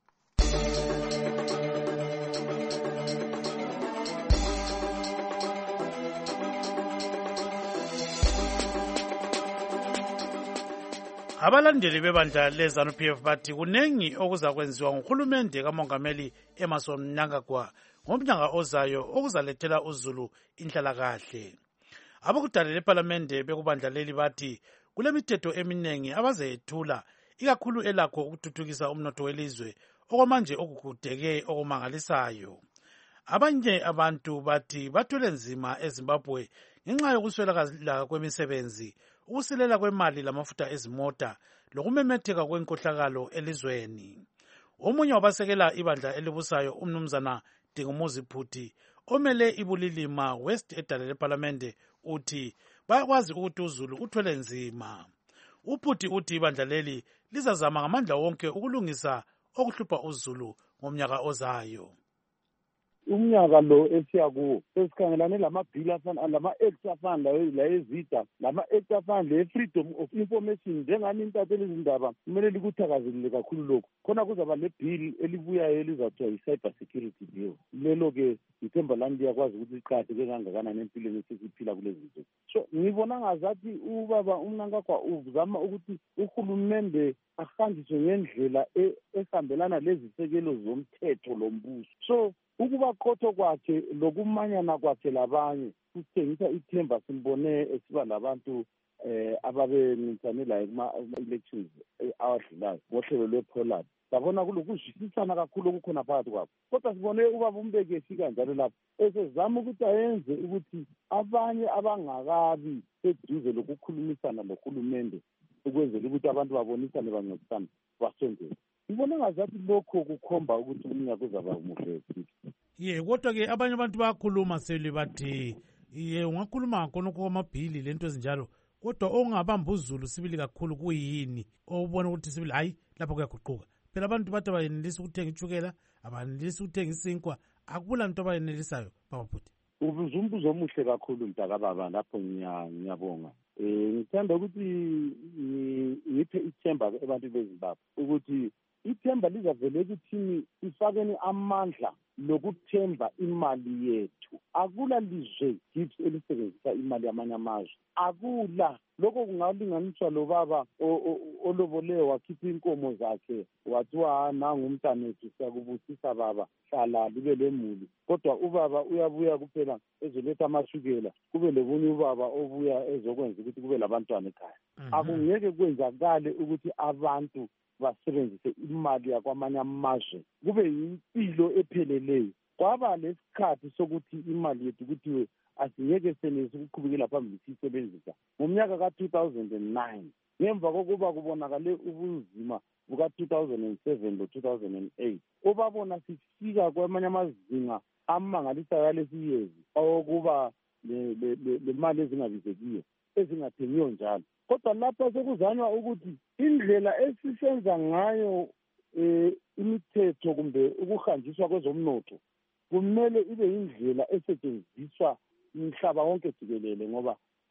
Abalandeli bebandla le-ZANU-P F bathi kunengi okuzakwenziwa nguhulumende kaMongameli Emmerson Mnangagwa ngomnyaka ozayo okuzalethela uZulu inhlalakahle. Abakudala leParlamente bekubandla leli bathi kulemithetho eminengi abazeyethula ikakhulu elakho ukuthuthukisa umnotho welizwe okwamanje okugudeke okumangalisayo. Abanye abantu bathi bathwele nzima eZimbabwe ngenxa yokuswelakala kwemisebenzi, ukusilela kwemali lamafutha ezimota lokumemetheka kwenkohlakalo elizweni. Omunye wabasekela ibandla elibusayo umnumzana Dingumuzi Phuthi omele ibulilima West edala leParlamente uthi bayakwazi ukuthi uZulu uthwele nzima. uPhuthi uthi ibandla leli lizazama ngamandla wonke ukulungisa okuhlupha uZulu ngomnyaka ozayo. Umnyaka lo esiya kuwo sesikhangelane lamabhili afana lama-acts afana la ezida lama-acts afana le-freedom of information. Njengani intatheli izindaba kumele likuthakazelele kakhulu lokhu. Khona kuzaba le-bill elibuyayo elizathiwa yi-cyber security bill. Lelo-ke ithemba lami liyakwazi ukuthi liqakatheke kangakanani empilweni esesiphila kulezi zinsuku. So ngibona ngazathi ubaba uMnangagwa uzama ukuthi uhulumende ahanjiswe ngendlela esihambelana lezisekelo zomthetho lombuso. So ukuba qotho kwakhe lokumanyana kwakhe labanye kusithengisa ithemba simbone esiba labantu eh ababenisane la kuma-elections awadlulayo ngohlelo lwe-Pollard. Sabona kulokuzwisisana kakhulu okukhona phakathi kwabo. Kodwa sibone ubaba uMbeki efika njalo lapho esezama ukuthi ayenze ukuthi abanye abangakabi seduze lokukhulumisana lohulumende ukwenzela ukuthi abantu babonisane bancedisane basondele. Ngibona ngazathi lokho kukhomba ukuthi umnyaka uzaba muhle. Ye kodwa-ke abanye abantu bayakhuluma sele bathi ye ungakhuluma khonokho kwamabhili lento ezinjalo, kodwa ongabamba uZulu sibili kakhulu kuyini obona ukuthi sibili hayi lapho kuyaguquka. Phela abantu bathi abayenelisa ukuthenga itshukela, abayenelisa ukuthenga isinkwa, akubula nto abayenelisayo Baba Phuthi. Ubuza umbuzo omuhle kakhulu mntakababa lapho ngiyabonga. Eh ngithanda ukuthi ngiphe ithemba abantu beZimbabwe ukuthi ithemba lizavele ukuthi sifakeni amandla lokuthemba imali yethu. Akula lizwe gift elisebenzisa imali yamanye amazwe. Akula lokho kungalinganiswa lo baba olobole wakhipha inkomo zakhe wathiwa nangu umntanethu siyakubusisa baba hlala libe lemuli. Kodwa ubaba uyabuya kuphela ezoletha amashukela kube lebunye ubaba obuya ezokwenza ukuthi kube labantwana ekhaya. Akungeke kwenzakale ukuthi abantu basebenzise imali yakwamanye amazwe kube yimpilo epheleleyo. Kwaba lesikhathi sokuthi imali yethu kuthiwe asingeke senelise ukuqhubekela phambili siyisebenzisa ngomnyaka ka-two thousand nine ngemva kokuba kubonakale ubunzima buka-two thousand seven lo-two thousand eight obabona sifika kwamanye amazinga amangalisayo alesiyezi owokuba le mali ezingabizekiyo ezingathengiyo njalo. Kodwa lapha sekuzanywa ukuthi indlela esisenza ngayo eh imithetho kumbe ukuhanjiswa kwezomnotho kumele ibe indlela esetshenziswa umhlaba wonke jikelele, ngoba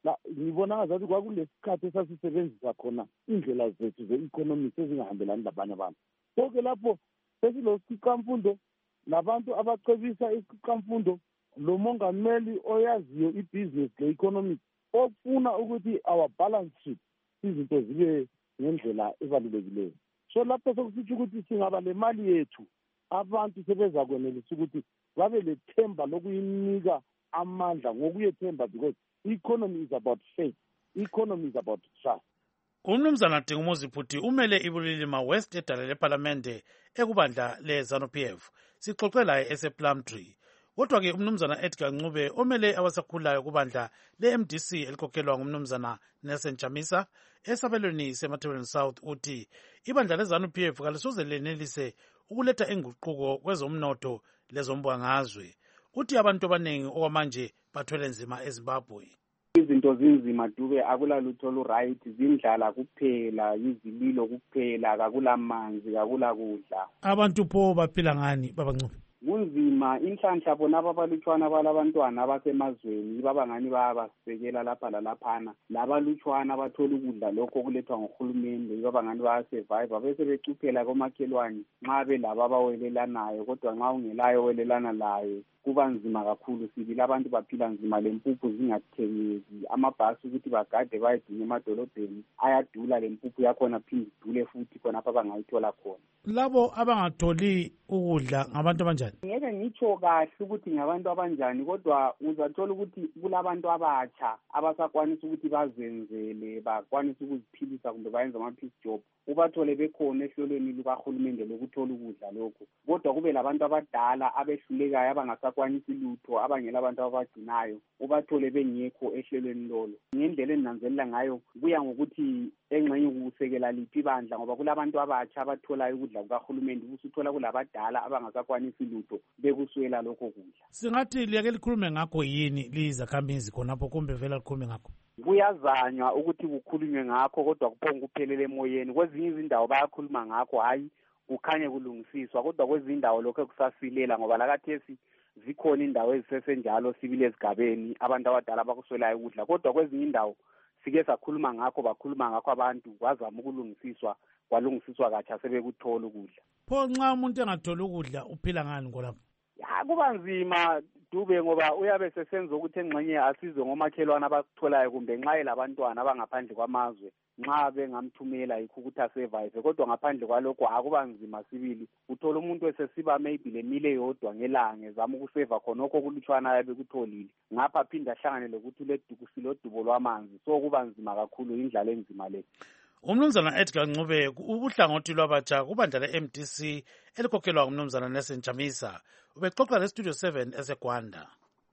ngibona ngazathi kwakulesikhathi esasisebenzisa khona indlela zethu ze-economics ezingahambelani labanye abantu. So-ke lapho sesilosiqamfundo nabantu abacebisa isiqamfundo lo mongameli oyaziyo ibhizinesi le-economics ofuna ukuthi our balance sheet izinto zibe ngendlela ebalulekileyo. So lapho sokusitsho ukuthi singaba le mali yethu abantu sebeza kwenelisa ukuthi babe lethemba lokuyinika amandla ngokuyethemba, because economy is about faith, economy is about trust. Umnumzana Dingumuzi Phuthi umele ibulilima West edala leParlamente ekubandla le-ZANU P F. Sixoxe laye ese-Plumtree. Kodwa-ke umnumzana Edgar Ncube omele abasakhulayo kubandla le-M D C elikhokhelwa ngumnumzana Nelson Chamisa esabelweni seMatabeleland South uthi ibandla le-ZANU P F kalisoze lenelise ukuletha inguquko kwezomnotho lezombangazwe. Uthi abantu abaningi okwamanje bathwele nzima eZimbabwe. Izinto zinzima Dube, akula lutho lu-right, zindlala kuphela, izililo kuphela, akula manzi, akula kudla. Abantu pho baphila ngani baba Ncube? Kunzima, inhlanhla bona ababalutshwana balabantwana abasemazweni babangani bayabasekela lapha lalaphana. Labalutshwana bathola ukudla lokho okulethwa nguhulumende babangani bayasurvive bese becuphela komakhelwane nxa belabo abawelelanayo, kodwa nxa ungelayo owelelana layo kuba nzima kakhulu. Sibili abantu baphila nzima, lempuphu zingathengeki, amabhasi ukuthi bagade bayedinga emadolobheni ayadula, lempuphu yakhona phinde idule futhi khonapha bangayithola khona. Labo abangatholi ukudla ngabantu abanjani? Ngeke ngitsho kahle ukuthi ngabantu abanjani, kodwa uzathola ukuthi kulabantu abatsha abasakwanisa ukuthi bazenzele, bakwanisa ukuziphilisa kumbe bayenze ama-piece job, ubathole bekhona ehlelweni lukahulumende lokuthola ukudla lokho. Kodwa kube labantu abadala abehlulekayo abangasakwanisi lutho, abangela abantu abagcinayo, ubathole bengekho ehlelweni lolo. Ngendlela eninanzelela ngayo kuya ngokuthi engxenye ukusekela liphi ibandla, ngoba kulabantu abatsha abatholayo ukudla kukahulumende, usuthola kulabadala abangasakwanisi lutho bekuswela lokho kudla. Singathi liyake likhulume ngakho yini lizakhamizi khonapho kumbe vela likhulume ngakho? Kuyazanywa ukuthi kukhulunywe ngakho, kodwa kuphonga kuphelele emoyeni. Kwezinye izindawo bayakhuluma ngakho, hayi kukhanye kulungisiswa, kodwa kwezinye indawo lokho kusasilela, ngoba lakathesi zikhona indawo ezisesenjalo sibili ezigabeni abantu abadala abakuswelayo ukudla, kodwa kwezinye indawo sike sakhuluma ngakho, bakhuluma ngakho abantu kwazama ukulungisiswa, kwalungisiswa katsha sebekuthola ukudla. Pho nxa umuntu engatholi ukudla uphila ngani ngolapho? Ya kuba nzima Dube, ngoba uyabe sesenza ukuthi engxenye asizwe ngomakhelwane abakutholayo, kumbe nxa elabantwana abangaphandle kwamazwe nxa bengamthumela yikho ukuthi asurvive, kodwa ngaphandle kwalokho akuba nzima. Sibili uthola umuntu esesiba maybe lemile yodwa ngelanga ezama ukuseva khonokho kulutshwana ayabe kutholile, ngapha aphinde ahlangane lokuthi uledubo lwamanzi, so kuba nzima kakhulu, indlala enzima le. Umnumzana Edgar Ncube ubuhlangothi lwabatsha kubandla le-M D C elikhokhelwa ngumnumzana Nelson Chamisa ubexoxa le-Studio seven eseGwanda.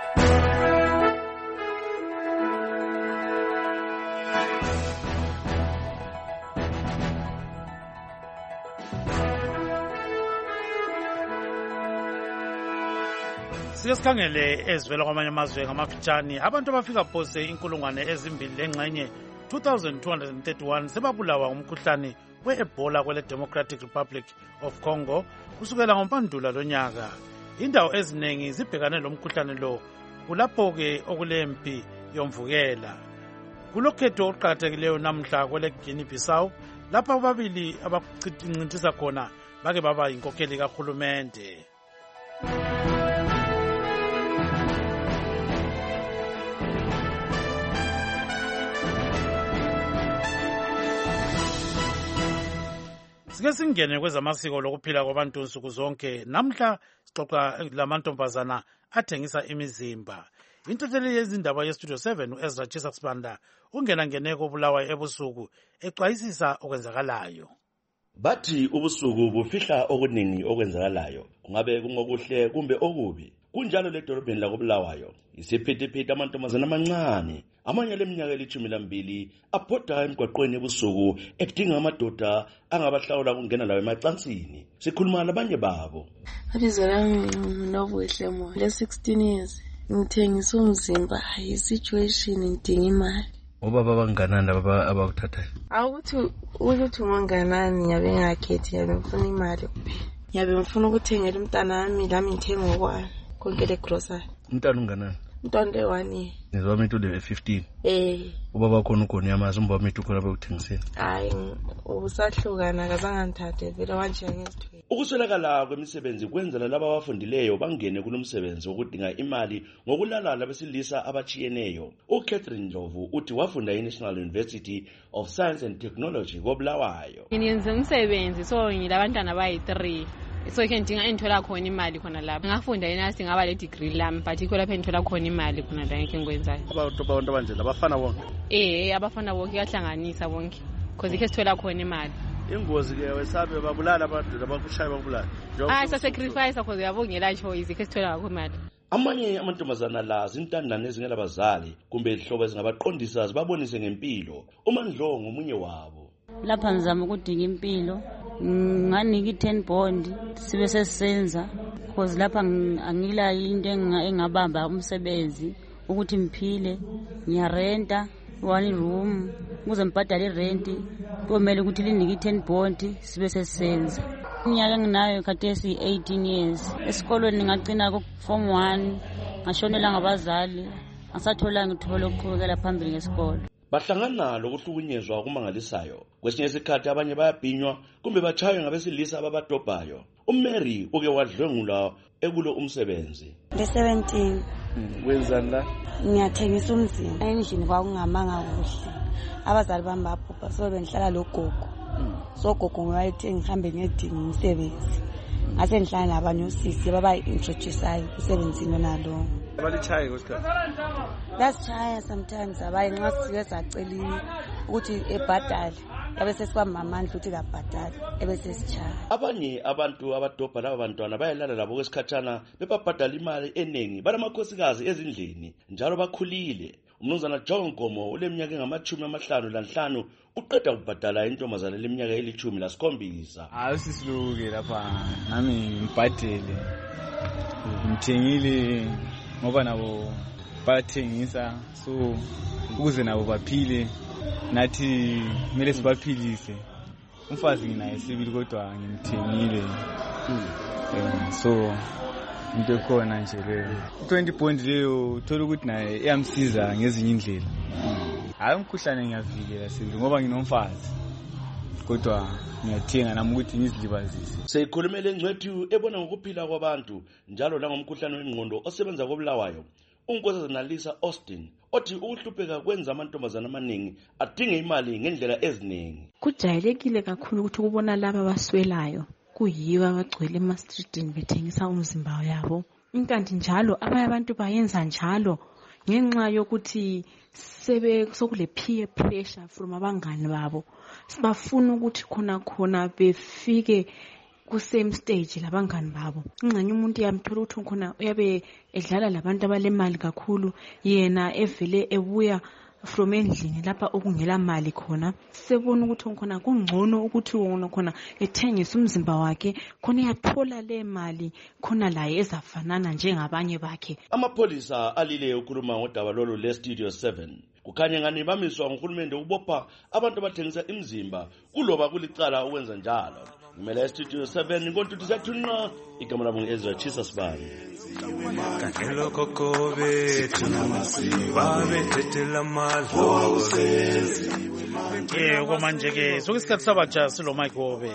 Sike sikhangele ezivela kwamanye amazwe ngamafitshane. Abantu abafika phose inkulungwane ezimbili lengxenye two thousand two hundred thirty-one sebabulawa ngumkhuhlane we-Ebola kwele Democratic Republic of Congo kusukela ngompandula lonyaka. Indawo eziningi zibhekane lo mkhuhlane lo, kulapho-ke okulempi yomvukela. Kulokhetho oluqakathekileyo namhla kwele Guinea Bissau lapho ababili abakuncintisa khona bake baba yinkokheli kahulumende. Sike singene kwezamasiko lokuphila kwabantu nsuku zonke. Namhla sixoxa lamantombazana athengisa imizimba. Intatheli yezindaba ye-Studio seven uEzra Chisaksibanda ungena ngeneko Bulawayo ebusuku exwayisisa okwenzakalayo. Bathi ubusuku bufihla okuningi okwenzakalayo, kungabe kungokuhle kumbe okubi. Kunjalo ledolobheni lakoBulawayo isiphithiphithi amantombazana amancane amanye leminyaka elithumi lambili abhoda emgwaqweni ebusuku ekudinga amadoda angabahlawula kungena lawo emacansini. Sikhuluma labanye babo. Abizo lami Nobuhle Mo, le sixteen years. Ngithengisa umzimba, i-situation ngidinga imali. Obaba banganani baba abakuthathayo? Awukuthi ukuthi umanganani ngiyabe ngakhethi, ngiyabe ngifuna imali kuphela. Ngiyabe ngifuna ukuthengela umntana wami lami ngithenga ngokwayo konke le grocery. Umntana unganani? Ntonde one year. Nezwa mithi ule fifteen. Eh. Ubaba khona ukhona yamazi umbaba mithi ukhona bekuthengisela. Hayi ubusahlukana kazange ngithathe vele wanje ngizithwe. Ukuswelakala kwemisebenzi kwenzela laba abafundileyo bangene kulomsebenzi wokudinga imali ngokulala labesilisa abachiyeneyo. uCatherine Ndlovu uthi wafunda eNational University of Science and Technology koBulawayo. Ngiyenza umsebenzi so ngilabantwana bayi three. So ke ngidinga enthola khona imali khona lapha. Ngafunda enasi ngaba le degree lami but ikho lapha enthola khona imali khona la ngeke ngikwenzayo. Abantu abantu banje labafana bonke. Eh abafana bonke yahlanganisa bonke because ikhe sithola khona imali. Ingozi ke wesabe babulala abantu labakushaya babulala. Ah sa sacrifice because yabongela choice ikhe sithola khona imali. Amanye amantombazana la zintandane ezingela bazali kumbe ihlobo ezingabaqondisa zibabonise ngempilo. uMandlo ngomunye wabo. Lapha ngizama ukudinga impilo nganika ten bond sibe sesenza because lapha angila into engabamba umsebenzi ukuthi mphile ngiyarenta one room ukuze mbhadale rent kumele ukuthi linike ten bond sibe sesenza. Iminyaka enginayo khathesi eighteen years. Esikolweni ngagcina ku form one ngashonela ngabazali ngisathola ngithola ukuqhubekela phambili ngesikolo. Bahlangana lokuhlukunyezwa okumangalisayo. Kwesinye isikhathi abanye bayabhinywa kumbe bachaywe ngabesilisa ababadobhayo. uMary uke wadlwengula ekulo umsebenzi. The seventeen. Wenzani la? Ngiyathengisa umzimba. Endlini kwakungamanga kuhle. Abazali bami babhubha so bengihlala logogo. So gogo ngiyayithe ngihambe ngiyedinga umsebenzi. Ngase ngihlala nabanye usisi baba introduceayo umsebenzini nalo. Abalichaye kwesikhathi. That's why sometimes abaye nxa sike sacela ukuthi ebhadale yabe sesibamba amandla ukuthi kabhadale ebese sichaya. Abanye abantu abadobha laba bantwana bayalala labo kwesikhatshana bebabhadala imali eningi banamakhosikazi ezindlini njalo bakhulile. Umnumzana John Gomo uleminyaka engamachumi amahlanu lanhlanu uqeda ukubhadala intombazana leminyaka elithumi lasikhombisa. Hayi sisiluke lapha nami ngibhadele ngithengile ngoba nabo bathengisa so ukuze nabo baphile nathi kumele sibaphilise. Umfazi nginaye sibili kodwa ngimthengile so into khona nje leyo twenty point leyo uthola ukuthi naye iyamsiza ngezinye indlela. Hayi umkhuhlane ngiyavikela sibili ngoba nginomfazi kodwa ngiyathenga nami ukuthi ngizilibazise. Seyikhulumele engcwethu ebona ngokuphila kwabantu njalo langomkhuhlane wengqondo osebenza koBulawayo. uNkosazana Lisa Austin othi ukuhlupheka kwenza amantombazana amaningi adinge imali ngendlela eziningi. Kujayelekile kakhulu ukuthi kubona laba abaswelayo kuyiwa abagcwele ema-streetini bethengisa umzimba yabo. Inkanti njalo abanye abantu bayenza njalo ngenxa yokuthi sebe sokule peer pressure from abangani babo. Sibafuna ukuthi khona khona befike ku same stage labangani babo. Ingxenye umuntu yamthola ukuthi khona uyabe edlala labantu abalemali kakhulu yena evele ebuya from endlini lapha okungela mali khona. Sebona ukuthi khona kungcono ukuthi wona khona ethengisa umzimba wakhe khona yathola le mali khona la ezafanana njengabanye bakhe. Amapholisa alile ukhuluma ngodaba lolu le Studio seven. Kukhanya ngani bamiswa nguhulumende ubopha abantu abathengisa imizimba kuloba kulicala ukwenza njalo. Ngimele Studio seven ngontuthu zethu nqa igama lami ngiEzra Chisa Sibani. Kanelo kokobe tunamasiba bethetela madlo. Eh kwamanje ke sokusikhathi sabatsha silo Mike Wobe.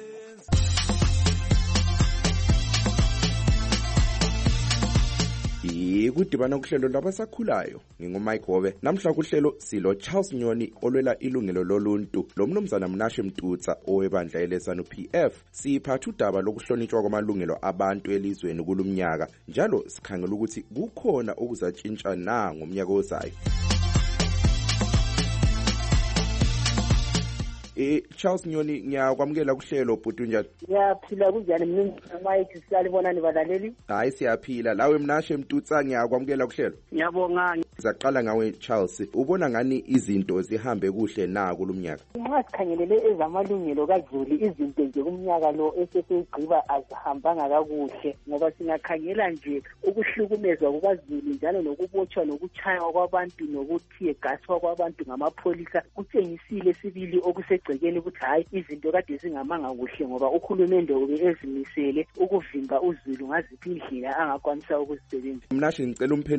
Kudibana kuhlelo labasakhulayo ngingumike Wobe. Namhla kuhlelo silo Charles Nyoni olwela ilungelo loluntu lomnumzana Mnashe Mtutsa owebandla elesanu P F. Siphatha udaba lokuhlonitshwa kwamalungelo abantu elizweni kulumnyaka njalo sikhangela ukuthi kukhona okuzatshintsha na ngomnyaka ozayo. Eh Charles Nyoni ngiyakwamukela kuhlelo bhuti njalo. Ngiyaphila kunjani mnumzana Mike siyalibona nibalaleli? Hayi siyaphila lawe Mnashe Mtutsa ngiyakwamukela kuhlelo. Ngiyabonga. Zaqala ngawe Charles ubona ngani izinto zihambe kuhle na kulumnyaka? Nxa sikhangelele ezamalungelo kaZulu izinto nje kumnyaka lo esesegqiba azihambanga kakuhle ngoba singakhangela nje ukuhlukumezwa kukaZulu njalo nokubotshwa nokuchaywa kwabantu nokuthi egaswa kwabantu ngamapholisa kutshengisile sibili okuse egcekeni ukuthi hayi izinto kade zingamanga kuhle ngoba uhulumende ube ezimisele ukuvimba uZulu ngaziphi indlela angakwanisa ukuzisebenzisa. Mnashe ngicela umphendulo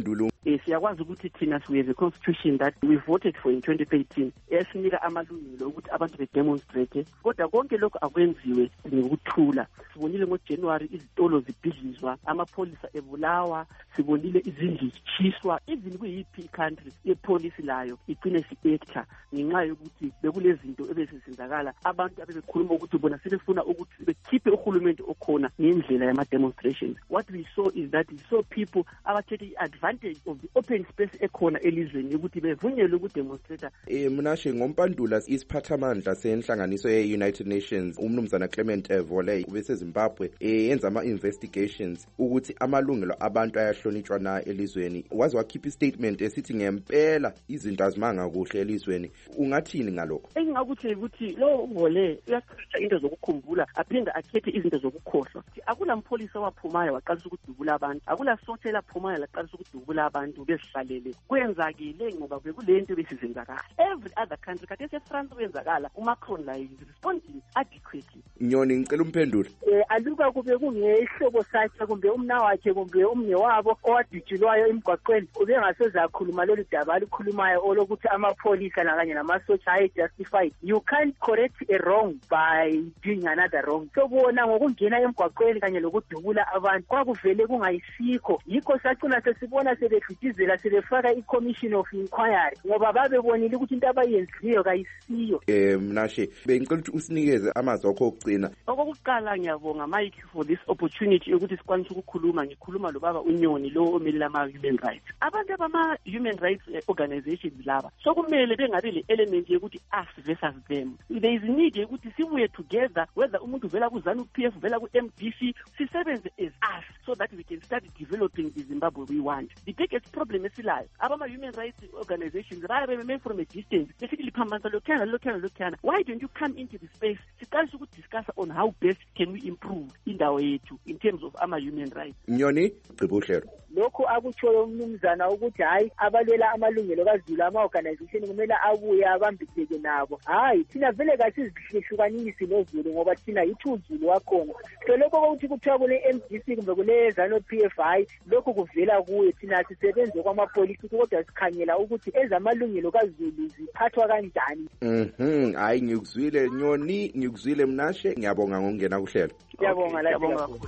eh, siyakwazi ukuthi thina we have a constitution that we voted for in twenty thirteen esinika amalungelo ukuthi abantu bedemonstrate, kodwa konke lokho akwenziwe ngokuthula. Sibonile ngoJanuary izitolo zibhidlizwa, amapholisa ebulawa, sibonile izindlu zichiswa, even kuyiphi country ipolice layo igcine si-actor ngenxa yokuthi bekulezinto ebesizenzakala, abantu abebekhuluma ukuthi bona sebefuna ukuthi bekhiphe uhulumende okhona ngendlela yama-demonstrations. What we saw is that we saw people abathethe i-advantage of the open space ekhona elizweni ukuthi bevunyelwe ukudemonstrata. Eh Mnashe, ngompandula isiphathamandla senhlanganiso ye-United Nations umnumzana Clement Voley beseZimbabwe yenza ama-investigations ukuthi amalungelo abantu ayahlonitshwa na elizweni. Waze wakhipha istatement esithi ngempela izinto azimanga kuhle elizweni. Ungathini ngalokho? Engingakuthi ukuthi lo Voley uyachitha into zokukhumbula aphinda akhethe izinto zokukhohlwa. Akulampholisa waphumayo waqalisa ukudubula abantu, akulasotela aphumayo laqalisa ukudubula abantu besihlalele. Kwenzakile ngoba bekulento besizenzakala. Every other country kade seFrance kwenzakala, uMacron la is responding adequately. Nyoni ngicela umphendule. Eh aluka kube kungehlobo sakhe kumbe umna wakhe kumbe umne wabo owadijilwayo emgwaqweni ubengaseze akhuluma lolu daba alikhulumayo olokuthi amapholisa nakanye namasotsha ayi justified. You can't correct a wrong by doing another wrong. So bona ngokungena emgwaqweni kanye lokudubula abantu kwakuvele kungayisikho, yikho sacina sesibona sebefitizela sebefaka i-commission of inquiry ngoba babebonile ukuthi into abayenzileyo kayisiyo. Eh Mnashe, bengicela ukuthi usinikeze amazwi akho okugcina. Okokuqala ngiyabonga Mike for this opportunity ukuthi sikwanise ukukhuluma, ngikhuluma lo baba uNyoni lo omelela ama-human rights. Abantu abama-human rights organizations laba sokumele bengabe le element yokuthi us versus them. There is need yokuthi sibuye together, whether umuntu vela ku-ZANU P F vela ku-M D C, sisebenze as us so that we can start developing the Zimbabwe we want. The biggest problem esilayo abama-human rights organizations bayabe from a distance besithi liphambanisa lokhuyana lokhuyana lokhuyana. Why don't you come into the space siqalise ukudiscuss on how best can we improve indawo yethu in terms of ama-human rights? Nyoni gqiba uhlelo. Lokho akutshoyo umnumzana ukuthi hayi abalwela amalungelo kaZulu ama-organization kumele abuye abambiseke nabo. Hayi thina vele kasizihlukanisi noZulu ngoba thina yithi uZulu wakhona. So lokho ukuthi kuthiwa kule-M D C kumbe kule ZANU P F hayi lokho kuvela kuye, thina sisebenze kwamapolitiki kodwa sikhangela ukuthi ezamalungelo kaZulu ziphathwa kanjani. Mhm, hayi ngikuzwile Nyoni, ngikuzwile Mnashe, ngiyabonga ngokungena kuhlelo. Ngiyabonga la kakhulu.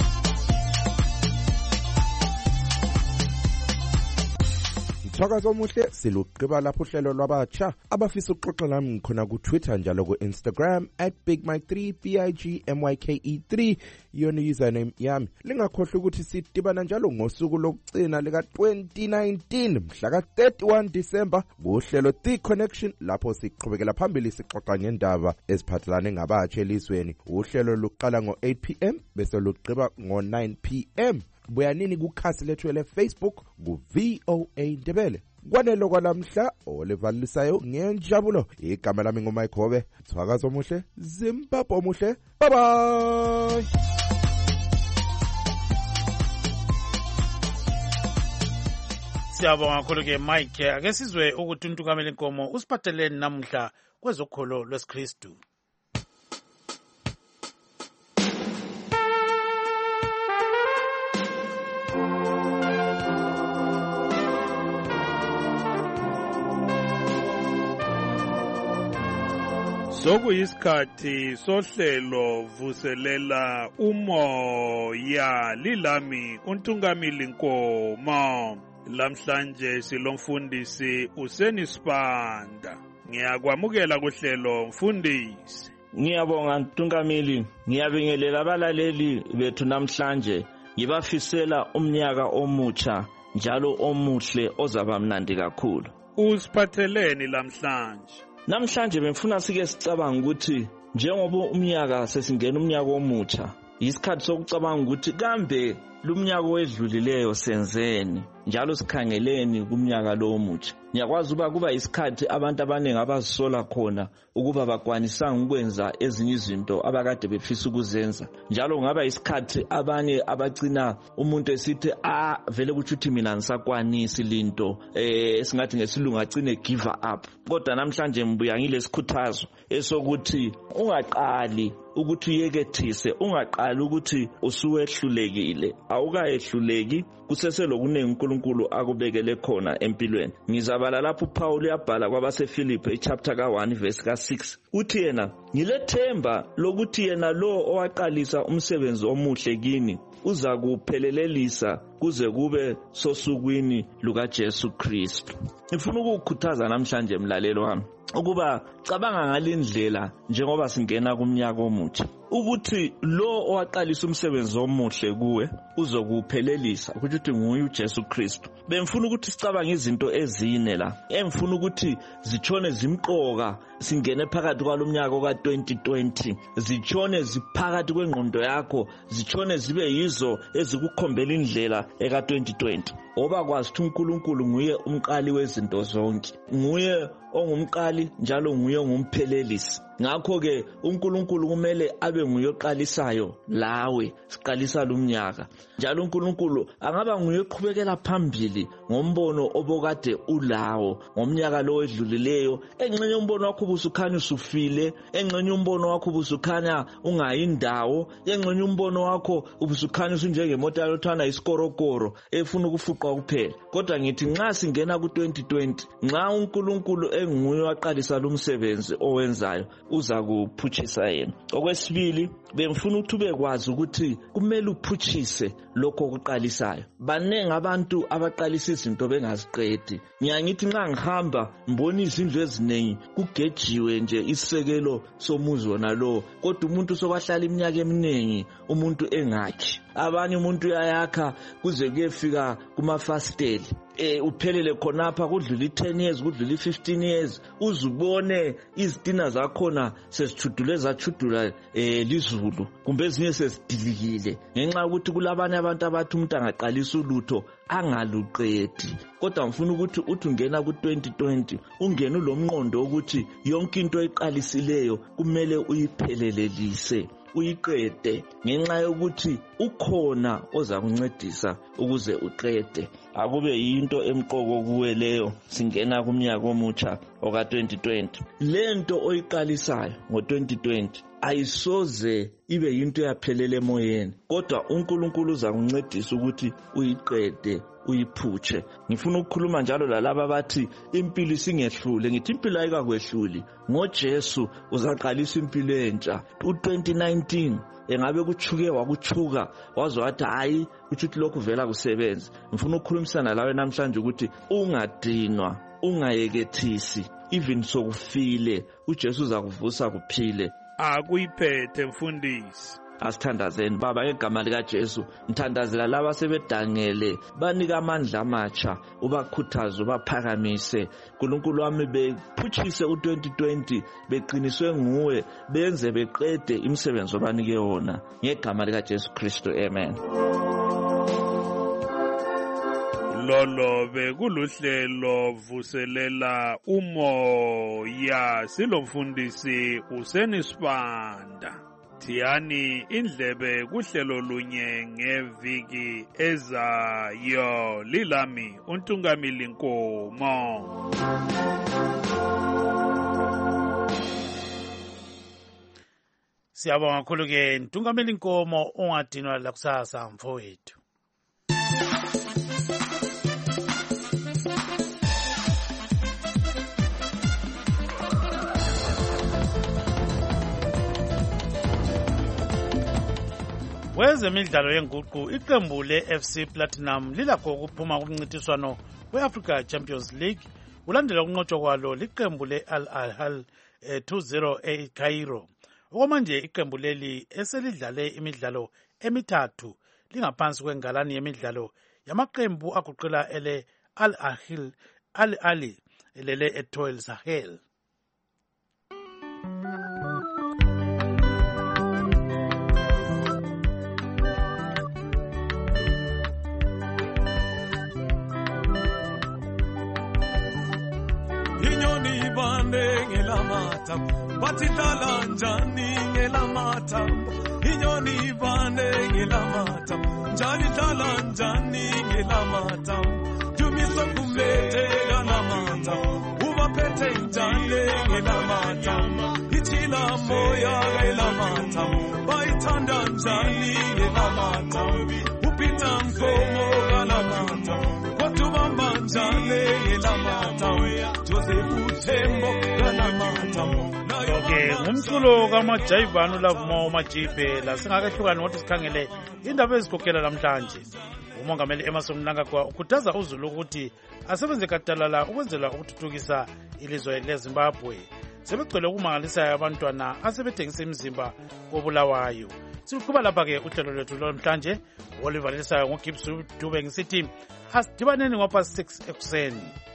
Mthakazo omuhle silugqiba lapho uhlelo lwabatsha abafisa ukuxoxa nami ngikhona ku Twitter njalo ku Instagram at big mike three b i g m y k e three yona username yami. Lingakhohlwa ukuthi sidibana njalo ngosuku lokugcina lika twenty nineteen mhla ka thirty-one December kuhlelo The Connection lapho siqhubekela phambili sixoxa ngendaba eziphathelane ngabatsha elizweni. Uhlelo luqala ngo eight p m bese lugqiba ngo nine p m buyanini kukhasi lethu le Facebook ku V O A Ndebele. Kwanelo kwalamhla olevalisayo ngenjabulo, igama lami nguMike Hobe. Mthakazo omuhle, Zimbabwe omuhle. Bye bye. Siyabonga kakhulu ke Mike. Ake sizwe ukuthi uNtukamela Nkomo usiphatheleni namhla kwezokholo lwesiKristu. Sokuyisikhathi sohlelo vuselela umoya, lilami uNtungamili Nkomo. Lamhlanje silomfundisi Useni Sibanda. Ngiyakwamukela kuhlelo mfundisi. Ngiyabonga Ntungamili, ngiyabingelela abalaleli bethu namhlanje. Ngibafisela umnyaka omutsha njalo omuhle ozaba mnandi kakhulu. Usiphatheleni lamhlanje? Namhlanje bengifuna sike sicabanga ukuthi njengoba umnyaka sesingena umnyaka omutsha, isikhathi sokucabanga ukuthi kambe lumnyaka owedlulileyo senzeni njalo sikhangeleni kumnyaka lo omutsha. Ngiyakwazi uba kuba isikhathi abantu abaningi abazisola khona ukuba bakwanisanga ukwenza ezinye izinto abakade befisa ukuzenza. Njalo ngaba isikhathi abanye abagcina umuntu esithi ah vele ukuthi mina ngisakwanisi linto eh esingathi ngesilungu agcine give up. Kodwa namhlanje ngibuya ngilesikhuthazo esokuthi ungaqali ukuthi uyekethise, ungaqali ukuthi usuwehlulekile. awukayehluleki kuseselokuningi uNkulunkulu akubekele khona empilweni. Ngizabala lapho uPaul uyabhala kwabaseFilipi chapter ka one verse ka six uthi yena ngilethemba lokuthi yena lo owaqalisa umsebenzi omuhle kini uza kuphelelelisa kuze kube sosukwini luka Jesu Kristu. Ngifuna ukukhuthaza namhlanje mlalelo wami ukuba cabanga ngalindlela njengoba singena kumnyaka omutsha ukuthi lo owaqalisa umsebenzi omuhle kuwe uzokuphelelisa ukuthi nguye uJesu Kristu. Bengifuna ukuthi sicabange izinto ezine la engifuna ukuthi zichone zimqoka singene phakathi kwalomnyaka ka twenty twenty, zichone ziphakathi kwengqondo yakho, zichone zibe yizo ezikukhombela indlela eka twenty twenty. Oba kwazi ukuthi uNkulunkulu nguye umqali wezinto zonke, nguye ongumqali njalo nguye ongumphelelisi. Ngakho ke uNkulunkulu kumele abe nguye oqalisayo lawe siqalisa lumnyaka, njalo uNkulunkulu angaba nguye oqhubekela phambili ngombono obokade ulawo ngomnyaka lo wedlulileyo. Engxenye umbono wakho ubusukhanya usufile, engxenye umbono wakho ubusukhanya ungayindawo, engxenye umbono wakho ubusukhanya usunjengemoto yothana isikorokoro efuna ukufuqa kuphela. Kodwa ngithi nxa singena ku twenty twenty, nxa uNkulunkulu enguye waqalisa lumsebenzi owenzayo uza kuphutshisa yena. Okwesibili, bengifuna ukuthi ubekwazi ukuthi kumele uphutshise lokho okuqalisayo. Banenge abantu abaqalisa izinto bengaziqedi. Ngiyangithi nxa ngihamba mbona izindlu eziningi kugejiwe nje isekelo somuzi wona lo, kodwa umuntu sokwahlala iminyaka eminingi umuntu engakhi. Abanye umuntu uyayakha kuze kuyefika kumafasteli eh uphelele khonapha kudlula ten years kudlula fifteen years uzubone izitina zakhona sesithudule zathudula eh lizulu kumbe ezinye sesidilikile ngenxa ukuthi kulabanye abantu abathi umuntu angaqalisa ulutho angaluqedi. Kodwa ngifuna ukuthi uthi ungena ku twenty twenty ungena lomnqondo ukuthi yonke into eqalisileyo kumele uyiphelelelise uyiqede ngenxa yokuthi ukhona oza kuncedisa ukuze uqede. Akube yinto emqoko kuwe leyo singena kumnyaka omutsha oka twenty twenty. Lento oyiqalisayo ngo twenty twenty ayisoze ibe yinto yaphelele emoyeni, kodwa uNkulunkulu uza kuncedisa ukuthi uyiqede uyiphutshe. Ngifuna ukukhuluma njalo lalabo abathi impilo isingehlule. Ngithi impilo ayikakwehluli, ngoJesu uzaqalisa impilo entsha. u twenty nineteen engabe kuchuke wakuchuka wazwa wathi hayi ukuthi lokhu vela kusebenza. Ngifuna ukukhulumisana lawe namhlanje ukuthi ungadinwa, ungayekethisi, even sokufile uJesu uzakuvusa kuphile. Akuyiphethe mfundisi. Asithandazeni baba ngegama lika Jesu, mthandazela laba sebedangele, banika amandla amatsha, ubakhuthaze ubaphakamise. uNkulunkulu wami bephutshise u twenty twenty beqiniswe nguwe, benze beqede imisebenzi obanike wona ngegama lika Jesu Kristu, amen. Lolo bekuluhlelo vuselela umoya, silomfundisi uSenisibanda. Thiyani indlebe kuhlelo lunye ngeviki ezayo. Lilami uNtungamili Nkomo. Siyabonga kakhulu ke Ntungamili Nkomo, ungadinwa lakusasa mfowethu. Wezemidlalo yenguqu, iqembu le-F C Platinum lilakho ukuphuma kumncintiswano we-Africa Champions League ulandela ukunqotshwa kwalo liqembu le-Al Ahly two zero eCairo. Okwamanje iqembu leli eselidlale imidlalo emithathu lingaphansi kwengalani yemidlalo yamaqembu aguqula ele Al Ahly Al Ahly lele Etoile Sahel. Batidala njani ngelamata inyoni bane ngelamata njani dala njani ngelamata jumiso kumlete ngelamata ubaphethe njani ngelamata ichila moya ngelamata bayithanda njani ngelamata upita Komo Galajumo, Kotubamba Njale Elamata, Joseph Tembo Galamata. Okay, ngumculo kamaJayivani uLavmo Majipe la singakahlukani ngothi sikhangele indaba ezikhokhela namhlanje. Umongameli Emmerson Mnangagwa ukhuthaza uZulu ukuthi asebenze gadalala ukwenzela ukuthuthukisa ilizwe leZimbabwe. Sebegcwele ukumangalisayo abantwana asebethengisa imizimba kobulawayo. Siqhuba lapha ke uhlelo lwethu namhlanje olivalisayo ngoGibson Dube ngisithi asidibaneni ngapha six ekuseni.